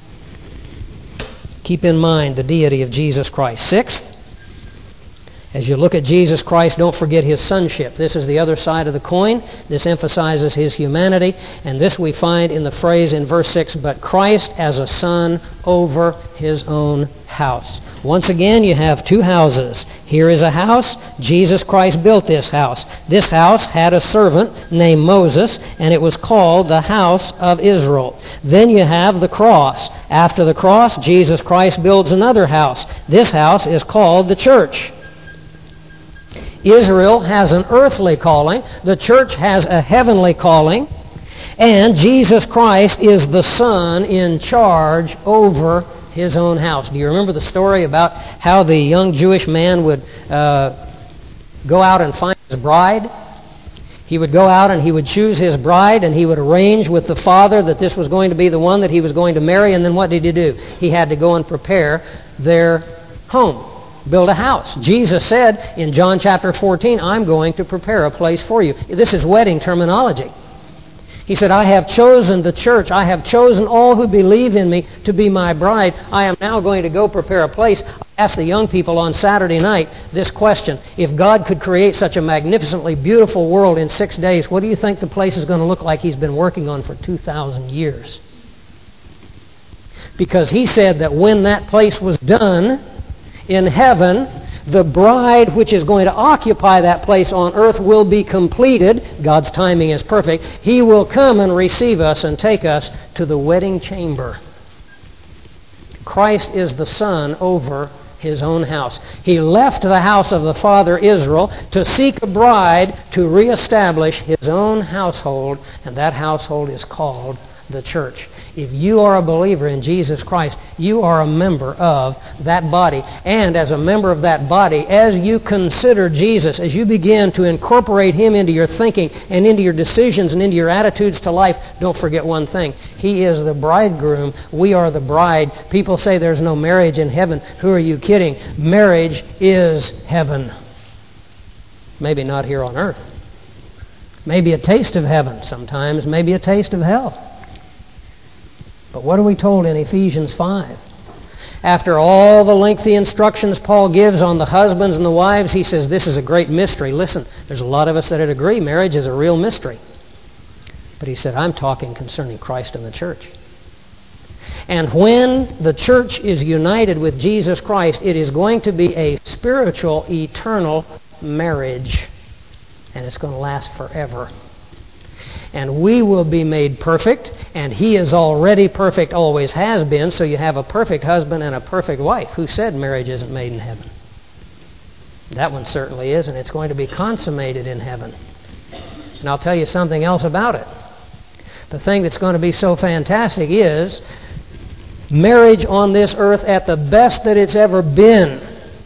Keep in mind the deity of Jesus Christ. Sixth, as you look at Jesus Christ, don't forget his sonship. This is the other side of the coin. This emphasizes his humanity, and this we find in the phrase in verse 6, but Christ as a son over his own house. Once again, you have two houses. Here is a house. Jesus Christ built this house. This house had a servant named Moses, and it was called the house of Israel. Then you have the cross. After the cross, Jesus Christ builds another house. This house is called the church. Israel has an earthly calling. The church has a heavenly calling. And Jesus Christ is the Son in charge over his own house. Do you remember the story about how the young Jewish man would go out and find his bride? He would go out and he would choose his bride, and he would arrange with the father that this was going to be the one that he was going to marry. And then what did he do? He had to go and prepare their home. Build a house. Jesus said in John chapter 14, I'm going to prepare a place for you. This is wedding terminology. He said, I have chosen the church. I have chosen all who believe in me to be my bride. I am now going to go prepare a place. I asked the young people on Saturday night this question. If God could create such a magnificently beautiful world in 6 days, what do you think the place is going to look like he's been working on for 2,000 years? Because he said that when that place was done in heaven, the bride which is going to occupy that place on earth will be completed. God's timing is perfect. He will come and receive us and take us to the wedding chamber. Christ is the Son over his own house. He left the house of the father Israel to seek a bride to reestablish his own household, and that household is called the church. If you are a believer in Jesus Christ, you are a member of that body. And as a member of that body, as you consider Jesus, as you begin to incorporate him into your thinking and into your decisions and into your attitudes to life, don't forget one thing. He is the bridegroom. We are the bride. People say there's no marriage in heaven. Who are you kidding? Marriage is heaven. Maybe not here on earth. Maybe a taste of heaven sometimes. Maybe a taste of hell. But what are we told in Ephesians 5? After all the lengthy instructions Paul gives on the husbands and the wives, he says this is a great mystery. Listen, there's a lot of us that would agree marriage is a real mystery. But he said, I'm talking concerning Christ and the church. And when the church is united with Jesus Christ, it is going to be a spiritual, eternal marriage. And it's going to last forever. And we will be made perfect, and he is already perfect, always has been, so you have a perfect husband and a perfect wife. Who said marriage isn't made in heaven? That one certainly is, and it's going to be consummated in heaven. And I'll tell you something else about it. The thing that's going to be so fantastic is marriage on this earth at the best that it's ever been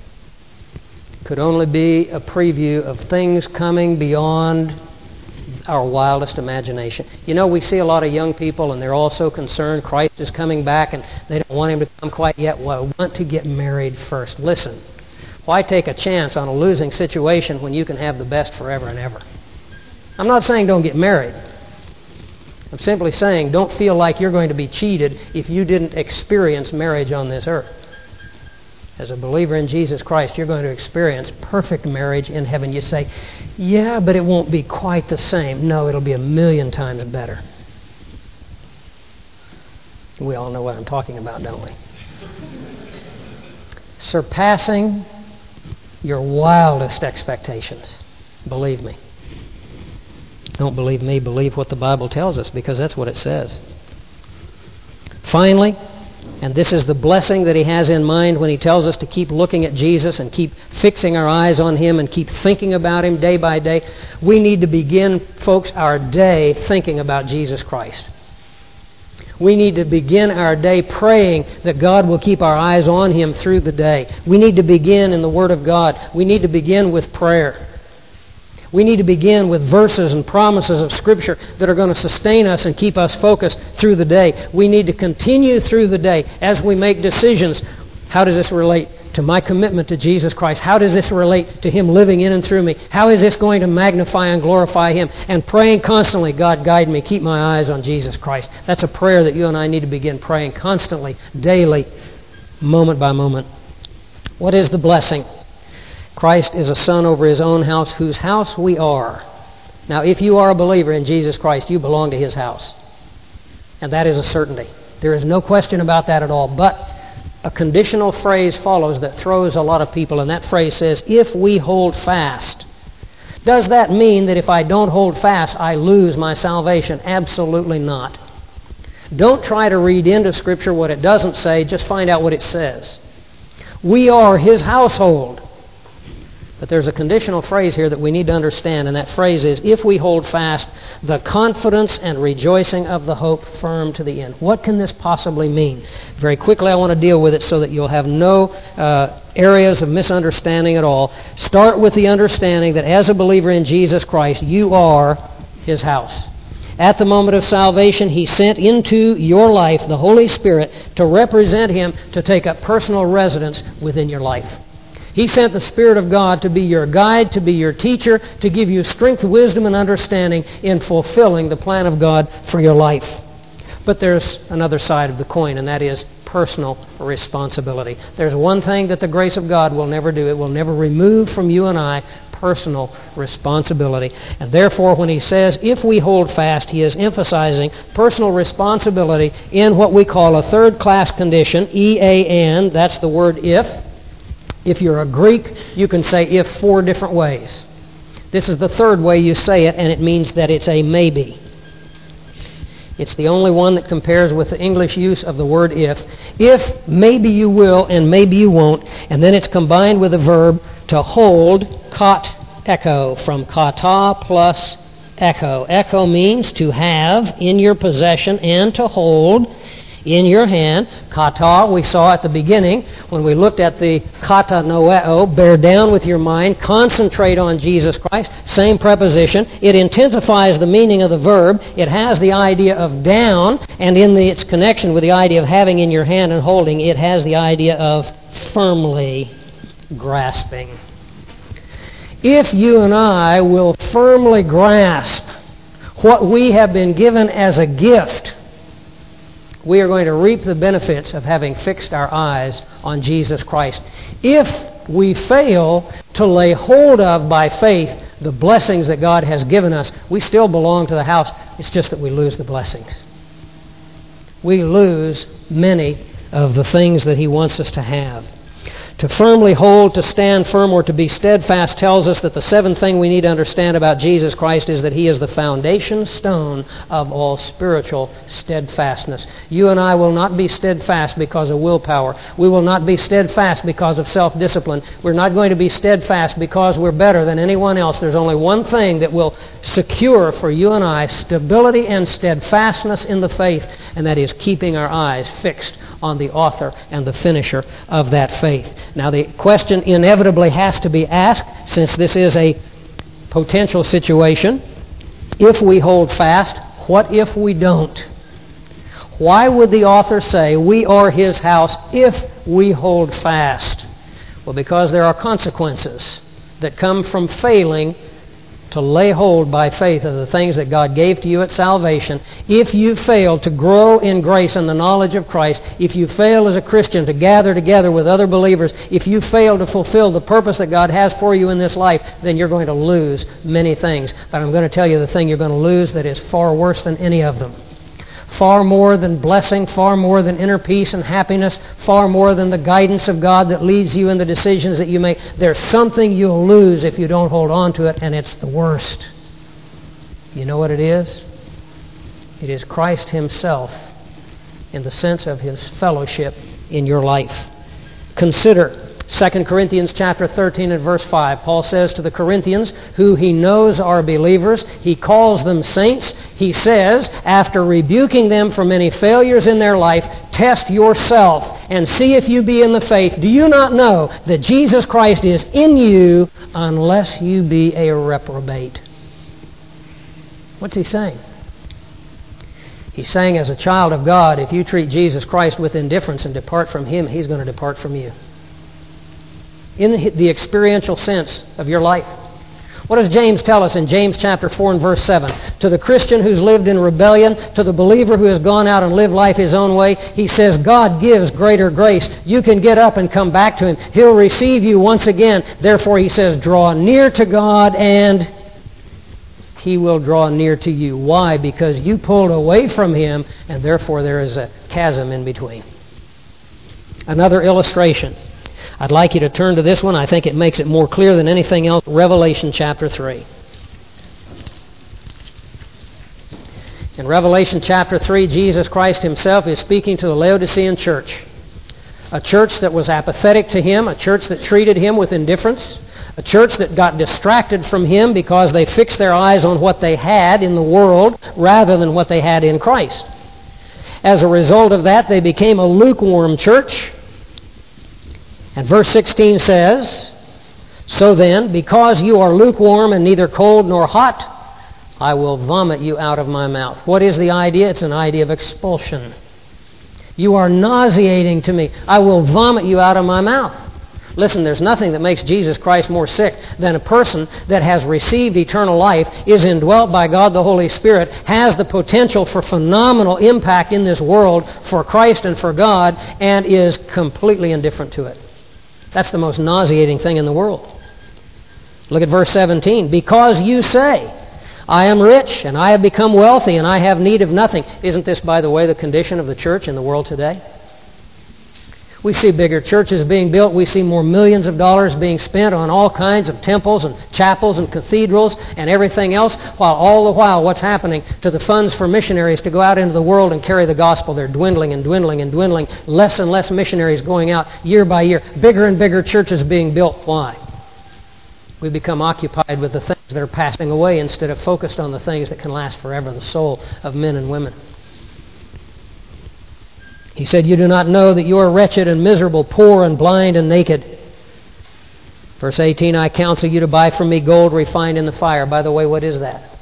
could only be a preview of things coming beyond our wildest imagination. You know, we see a lot of young people and they're all so concerned Christ is coming back and they don't want him to come quite yet. Well, I want to get married first. Listen, why take a chance on a losing situation when you can have the best forever and ever? I'm not saying don't get married. I'm simply saying don't feel like you're going to be cheated if you didn't experience marriage on this earth. As a believer in Jesus Christ, you're going to experience perfect marriage in heaven. You say, yeah, but it won't be quite the same. No, it'll be 1,000,000 times better. We all know what I'm talking about, don't we? Surpassing your wildest expectations. Believe me. Don't believe me, believe what the Bible tells us, because that's what it says. Finally, and this is the blessing that he has in mind when he tells us to keep looking at Jesus and keep fixing our eyes on him and keep thinking about him day by day, we need to begin, folks, our day thinking about Jesus Christ. We need to begin our day praying that God will keep our eyes on him through the day. We need to begin in the Word of God. We need to begin with prayer. We need to begin with verses and promises of Scripture that are going to sustain us and keep us focused through the day. We need to continue through the day as we make decisions. How does this relate to my commitment to Jesus Christ? How does this relate to him living in and through me? How is this going to magnify and glorify him? And praying constantly, God, guide me, keep my eyes on Jesus Christ. That's a prayer that you and I need to begin praying constantly, daily, moment by moment. What is the blessing? Christ is a son over his own house, whose house we are. Now, if you are a believer in Jesus Christ, you belong to his house. And that is a certainty. There is no question about that at all. But a conditional phrase follows that throws a lot of people, and that phrase says, if we hold fast. Does that mean that if I don't hold fast, I lose my salvation? Absolutely not. Don't try to read into Scripture what it doesn't say. Just find out what it says. We are his household. But there's a conditional phrase here that we need to understand, and that phrase is, if we hold fast the confidence and rejoicing of the hope firm to the end. What can this possibly mean? Very quickly, I want to deal with it so that you'll have no areas of misunderstanding at all. Start with the understanding that as a believer in Jesus Christ, you are his house. At the moment of salvation, he sent into your life the Holy Spirit to represent him, to take up personal residence within your life. He sent the Spirit of God to be your guide, to be your teacher, to give you strength, wisdom, and understanding in fulfilling the plan of God for your life. But there's another side of the coin, and that is personal responsibility. There's one thing that the grace of God will never do. It will never remove from you and I personal responsibility. And therefore, when he says, if we hold fast, he is emphasizing personal responsibility in what we call a third-class condition, EAN. That's the word if. If you're a Greek, you can say if 4 different ways. This is the third way you say it, and it means that it's a maybe. It's the only one that compares with the English use of the word if. If, maybe you will, and maybe you won't. And then it's combined with a verb to hold, kat, echo, from kata plus echo. Echo means to have in your possession and to hold in your hand. Kata, we saw at the beginning when we looked at the kata noeo, bear down with your mind, concentrate on Jesus Christ. Same preposition. It intensifies the meaning of the verb. It has the idea of down, and in its connection with the idea of having in your hand and holding, it has the idea of firmly grasping. If you and I will firmly grasp what we have been given as a gift, we are going to reap the benefits of having fixed our eyes on Jesus Christ. If we fail to lay hold of, by faith, the blessings that God has given us, we still belong to the house. It's just that we lose the blessings. We lose many of the things that he wants us to have. To firmly hold, to stand firm, or to be steadfast tells us that the seventh thing we need to understand about Jesus Christ is that he is the foundation stone of all spiritual steadfastness. You and I will not be steadfast because of willpower. We will not be steadfast because of self-discipline. We're not going to be steadfast because we're better than anyone else. There's only one thing that will secure for you and I stability and steadfastness in the faith, and that is keeping our eyes fixed on the author and the finisher of that faith. Now, the question inevitably has to be asked, since this is a potential situation, if we hold fast, what if we don't? Why would the author say we are his house if we hold fast? Well, because there are consequences that come from failing to lay hold by faith of the things that God gave to you at salvation, if you fail to grow in grace and the knowledge of Christ, if you fail as a Christian to gather together with other believers, if you fail to fulfill the purpose that God has for you in this life, then you're going to lose many things. But I'm going to tell you the thing you're going to lose that is far worse than any of them. Far more than blessing, far more than inner peace and happiness, far more than the guidance of God that leads you in the decisions that you make. There's something you'll lose if you don't hold on to it, and it's the worst. You know what it is? It is Christ Himself in the sense of His fellowship in your life. Consider 2 Corinthians chapter 13 and verse 5. Paul says to the Corinthians, who he knows are believers, he calls them saints. He says, after rebuking them for many failures in their life, test yourself and see if you be in the faith. Do you not know that Jesus Christ is in you unless you be a reprobate? What's he saying? He's saying, as a child of God, if you treat Jesus Christ with indifference and depart from Him, He's going to depart from you. In the experiential sense of your life. What does James tell us in James chapter 4 and verse 7? To the Christian who's lived in rebellion, to the believer who has gone out and lived life his own way, he says, God gives greater grace. You can get up and come back to Him. He'll receive you once again. Therefore, he says, draw near to God and He will draw near to you. Why? Because you pulled away from Him, and therefore there is a chasm in between. Another illustration. I'd like you to turn to this one. I think it makes it more clear than anything else. Revelation chapter 3. In Revelation chapter 3, Jesus Christ Himself is speaking to the Laodicean church. A church that was apathetic to Him, a church that treated Him with indifference, a church that got distracted from Him because they fixed their eyes on what they had in the world rather than what they had in Christ. As a result of that, they became a lukewarm church. And verse 16 says, so then, because you are lukewarm and neither cold nor hot, I will vomit you out of my mouth. What is the idea? It's an idea of expulsion. You are nauseating to me. I will vomit you out of my mouth. Listen, there's nothing that makes Jesus Christ more sick than a person that has received eternal life, is indwelt by God the Holy Spirit, has the potential for phenomenal impact in this world for Christ and for God, and is completely indifferent to it. That's the most nauseating thing in the world. Look at verse 17. Because you say, I am rich, and I have become wealthy, and I have need of nothing. Isn't this, by the way, the condition of the church in the world today? We see bigger churches being built. We see more millions of dollars being spent on all kinds of temples and chapels and cathedrals and everything else, while all the while what's happening to the funds for missionaries to go out into the world and carry the gospel? They're dwindling and dwindling and dwindling. Less and less missionaries going out year by year. Bigger and bigger churches being built. Why? We become occupied with the things that are passing away instead of focused on the things that can last forever, the soul of men and women. He said, you do not know that you are wretched and miserable, poor and blind and naked. Verse 18, I counsel you to buy from me gold refined in the fire. By the way, what is that?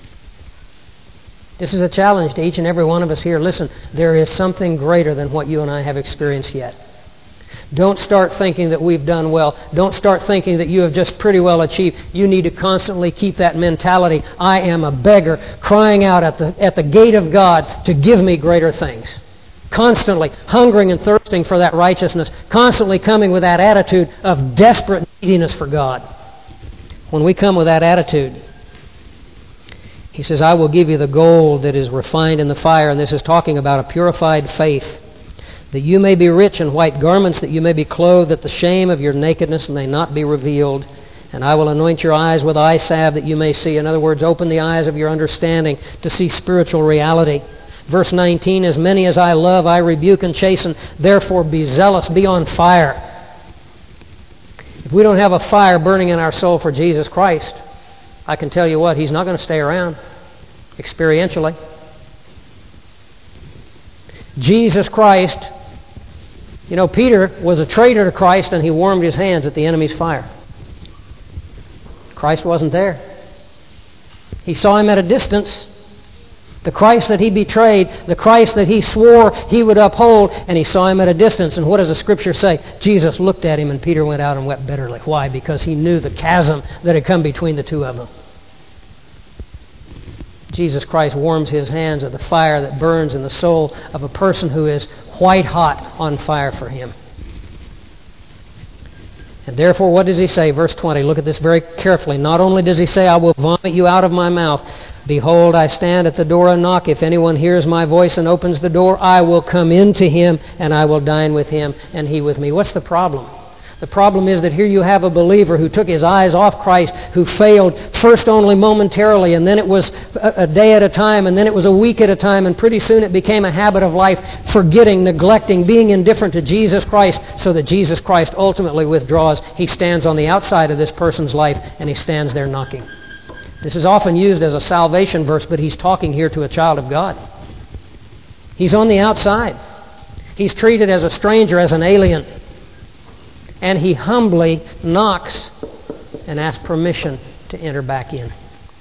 This is a challenge to each and every one of us here. Listen, there is something greater than what you and I have experienced yet. Don't start thinking that we've done well. Don't start thinking that you have just pretty well achieved. You need to constantly keep that mentality. I am a beggar crying out at the gate of God to give me greater things. Constantly hungering and thirsting for that righteousness. Constantly coming with that attitude of desperate neediness for God. When we come with that attitude, He says, I will give you the gold that is refined in the fire. And this is talking about a purified faith. That you may be rich in white garments, that you may be clothed, that the shame of your nakedness may not be revealed. And I will anoint your eyes with eye salve that you may see. In other words, open the eyes of your understanding to see spiritual reality. Verse 19, as many as I love, I rebuke and chasten. Therefore be zealous, be on fire. If we don't have a fire burning in our soul for Jesus Christ, I can tell you what, He's not going to stay around experientially. Jesus Christ, you know, Peter was a traitor to Christ and he warmed his hands at the enemy's fire. Christ wasn't there. He saw him at a distance. The Christ that he betrayed, the Christ that he swore he would uphold, and he saw him at a distance. And what does the Scripture say? Jesus looked at him and Peter went out and wept bitterly. Why? Because he knew the chasm that had come between the two of them. Jesus Christ warms His hands at the fire that burns in the soul of a person who is white hot on fire for Him. And therefore, what does He say? Verse 20, look at this very carefully. Not only does He say, I will vomit you out of my mouth. Behold, I stand at the door and knock. If anyone hears my voice and opens the door, I will come into him, and I will dine with him, and he with me. What's the problem? The problem is that here you have a believer who took his eyes off Christ, who failed first only momentarily, and then it was a day at a time, and then it was a week at a time, and pretty soon it became a habit of life, forgetting, neglecting, being indifferent to Jesus Christ, so that Jesus Christ ultimately withdraws. He stands on the outside of this person's life, and he stands there knocking. This is often used as a salvation verse, but he's talking here to a child of God. He's on the outside. He's treated as a stranger, as an alien. And he humbly knocks and asks permission to enter back in.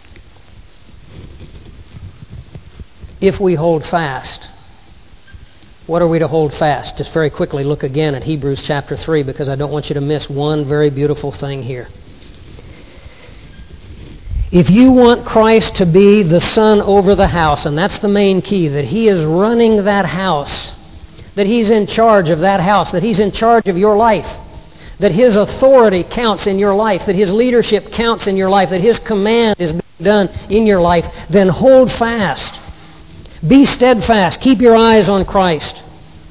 If we hold fast, what are we to hold fast? Just very quickly look again at Hebrews chapter 3, because I don't want you to miss one very beautiful thing here. If you want Christ to be the son over the house, and that's the main key, that He is running that house, that He's in charge of that house, that He's in charge of your life, that His authority counts in your life, that His leadership counts in your life, that His command is being done in your life, then hold fast. Be steadfast. Keep your eyes on Christ.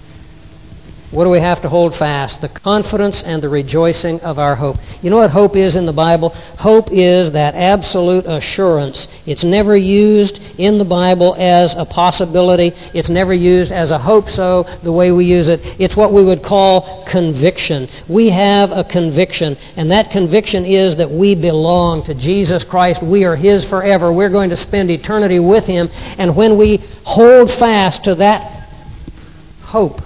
What do we have to hold fast? The confidence and the rejoicing of our hope. You know what hope is in the Bible? Hope is that absolute assurance. It's never used in the Bible as a possibility. It's never used as a hope so, the way we use it. It's what we would call conviction. We have a conviction, and that conviction is that we belong to Jesus Christ. We are His forever. We're going to spend eternity with Him. And when we hold fast to that hope,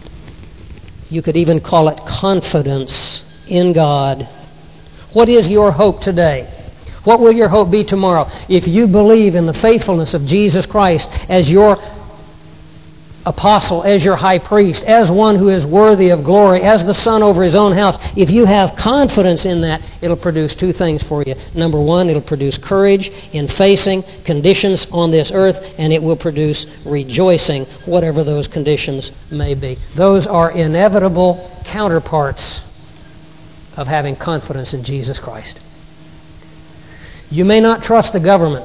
you could even call it confidence in God. What is your hope today? What will your hope be tomorrow? If you believe in the faithfulness of Jesus Christ as your apostle, as your high priest, as one who is worthy of glory, as the son over His own house, if you have confidence in that, it'll produce two things for you. Number one, it'll produce courage in facing conditions on this earth, and it will produce rejoicing, whatever those conditions may be. Those are inevitable counterparts of having confidence in Jesus Christ. You may not trust the government.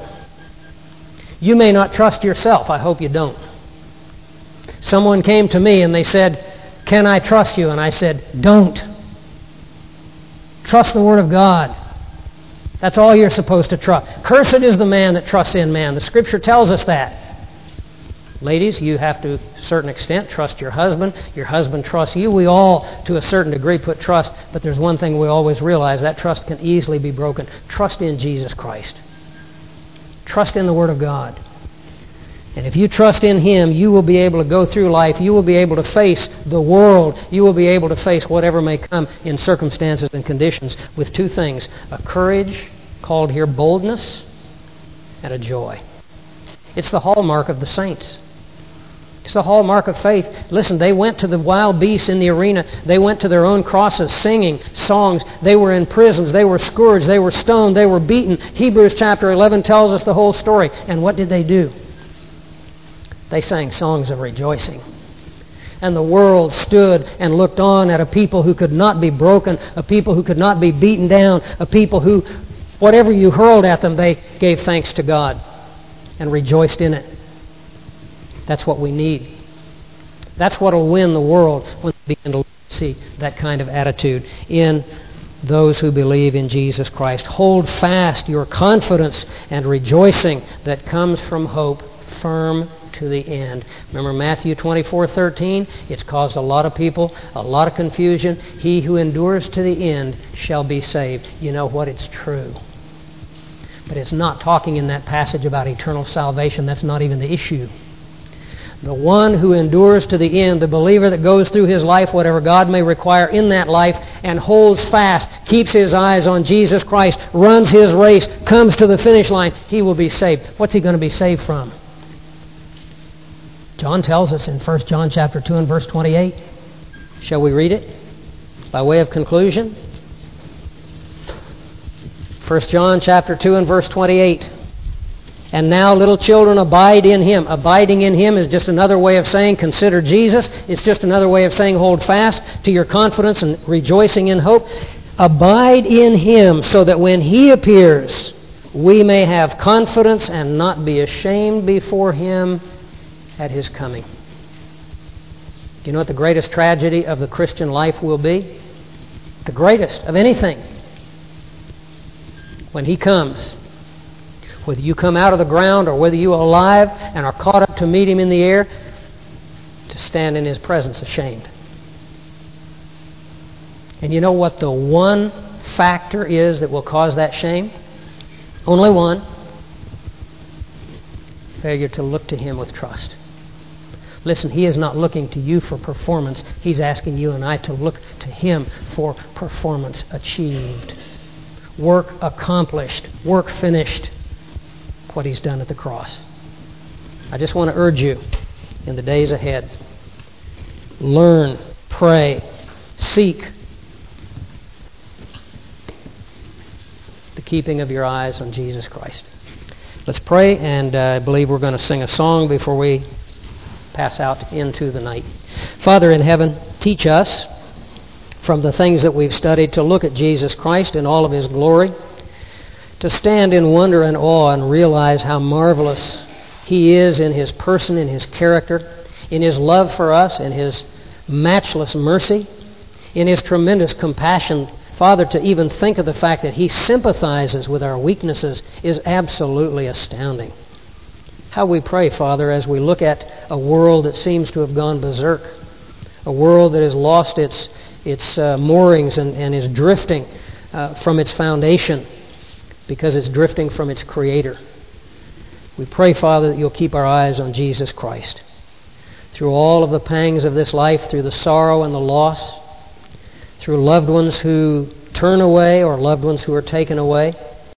You may not trust yourself. I hope you don't. Someone came to me and they said, "Can I trust you?" And I said, "Don't. Trust the Word of God. That's all you're supposed to trust. Cursed is the man that trusts in man." The Scripture tells us that. Ladies, you have to a certain extent trust your husband. Your husband trusts you. We all, to a certain degree, put trust. But there's one thing we always realize, that trust can easily be broken. Trust in Jesus Christ. Trust in the Word of God. And if you trust in Him, you will be able to go through life. You will be able to face the world. You will be able to face whatever may come in circumstances and conditions with two things: a courage, called here boldness, and a joy. It's the hallmark of the saints. It's the hallmark of faith. Listen, they went to the wild beasts in the arena. They went to their own crosses singing songs. They were in prisons. They were scourged. They were stoned. They were beaten. Hebrews chapter 11 tells us the whole story. And what did they do? They sang songs of rejoicing. And the world stood and looked on at a people who could not be broken, a people who could not be beaten down, a people who, whatever you hurled at them, they gave thanks to God and rejoiced in it. That's what we need. That's what will win the world when we begin to see that kind of attitude in those who believe in Jesus Christ. Hold fast your confidence and rejoicing that comes from hope, firm to the end. Remember Matthew 24:13? It's caused a lot of people a lot of confusion. He who endures to the end shall be saved. You know what? It's true. But it's not talking in that passage about eternal salvation. That's not even the issue. The one who endures to the end, the believer that goes through his life, whatever God may require in that life, and holds fast, keeps his eyes on Jesus Christ, runs his race, comes to the finish line, he will be saved. What's he going to be saved from? John tells us in 1 John chapter 2 and verse 28. Shall we read it by way of conclusion? 1 John chapter 2 and verse 28. And now, little children, abide in Him. Abiding in Him is just another way of saying consider Jesus. It's just another way of saying hold fast to your confidence and rejoicing in hope. Abide in Him so that when He appears, we may have confidence and not be ashamed before Him at His coming. Do you know what the greatest tragedy of the Christian life will be? The greatest of anything. When He comes, whether you come out of the ground or whether you are alive and are caught up to meet Him in the air, to stand in His presence ashamed. And you know what the one factor is that will cause that shame? Only one. Failure to look to Him with trust. Listen, He is not looking to you for performance. He's asking you and I to look to Him for performance achieved. Work accomplished. Work finished. What He's done at the cross. I just want to urge you in the days ahead. Learn, pray, seek the keeping of your eyes on Jesus Christ. Let's pray, and I believe we're going to sing a song before we pass out into the night. Father in heaven, teach us from the things that we've studied to look at Jesus Christ in all of His glory, to stand in wonder and awe and realize how marvelous He is in His person, in His character, in His love for us, in His matchless mercy, in His tremendous compassion. Father, to even think of the fact that He sympathizes with our weaknesses is absolutely astounding. How we pray, Father, as we look at a world that seems to have gone berserk, a world that has lost its moorings and is drifting from its foundation because it's drifting from its Creator. We pray, Father, that You'll keep our eyes on Jesus Christ. Through all of the pangs of this life, through the sorrow and the loss, through loved ones who turn away or loved ones who are taken away,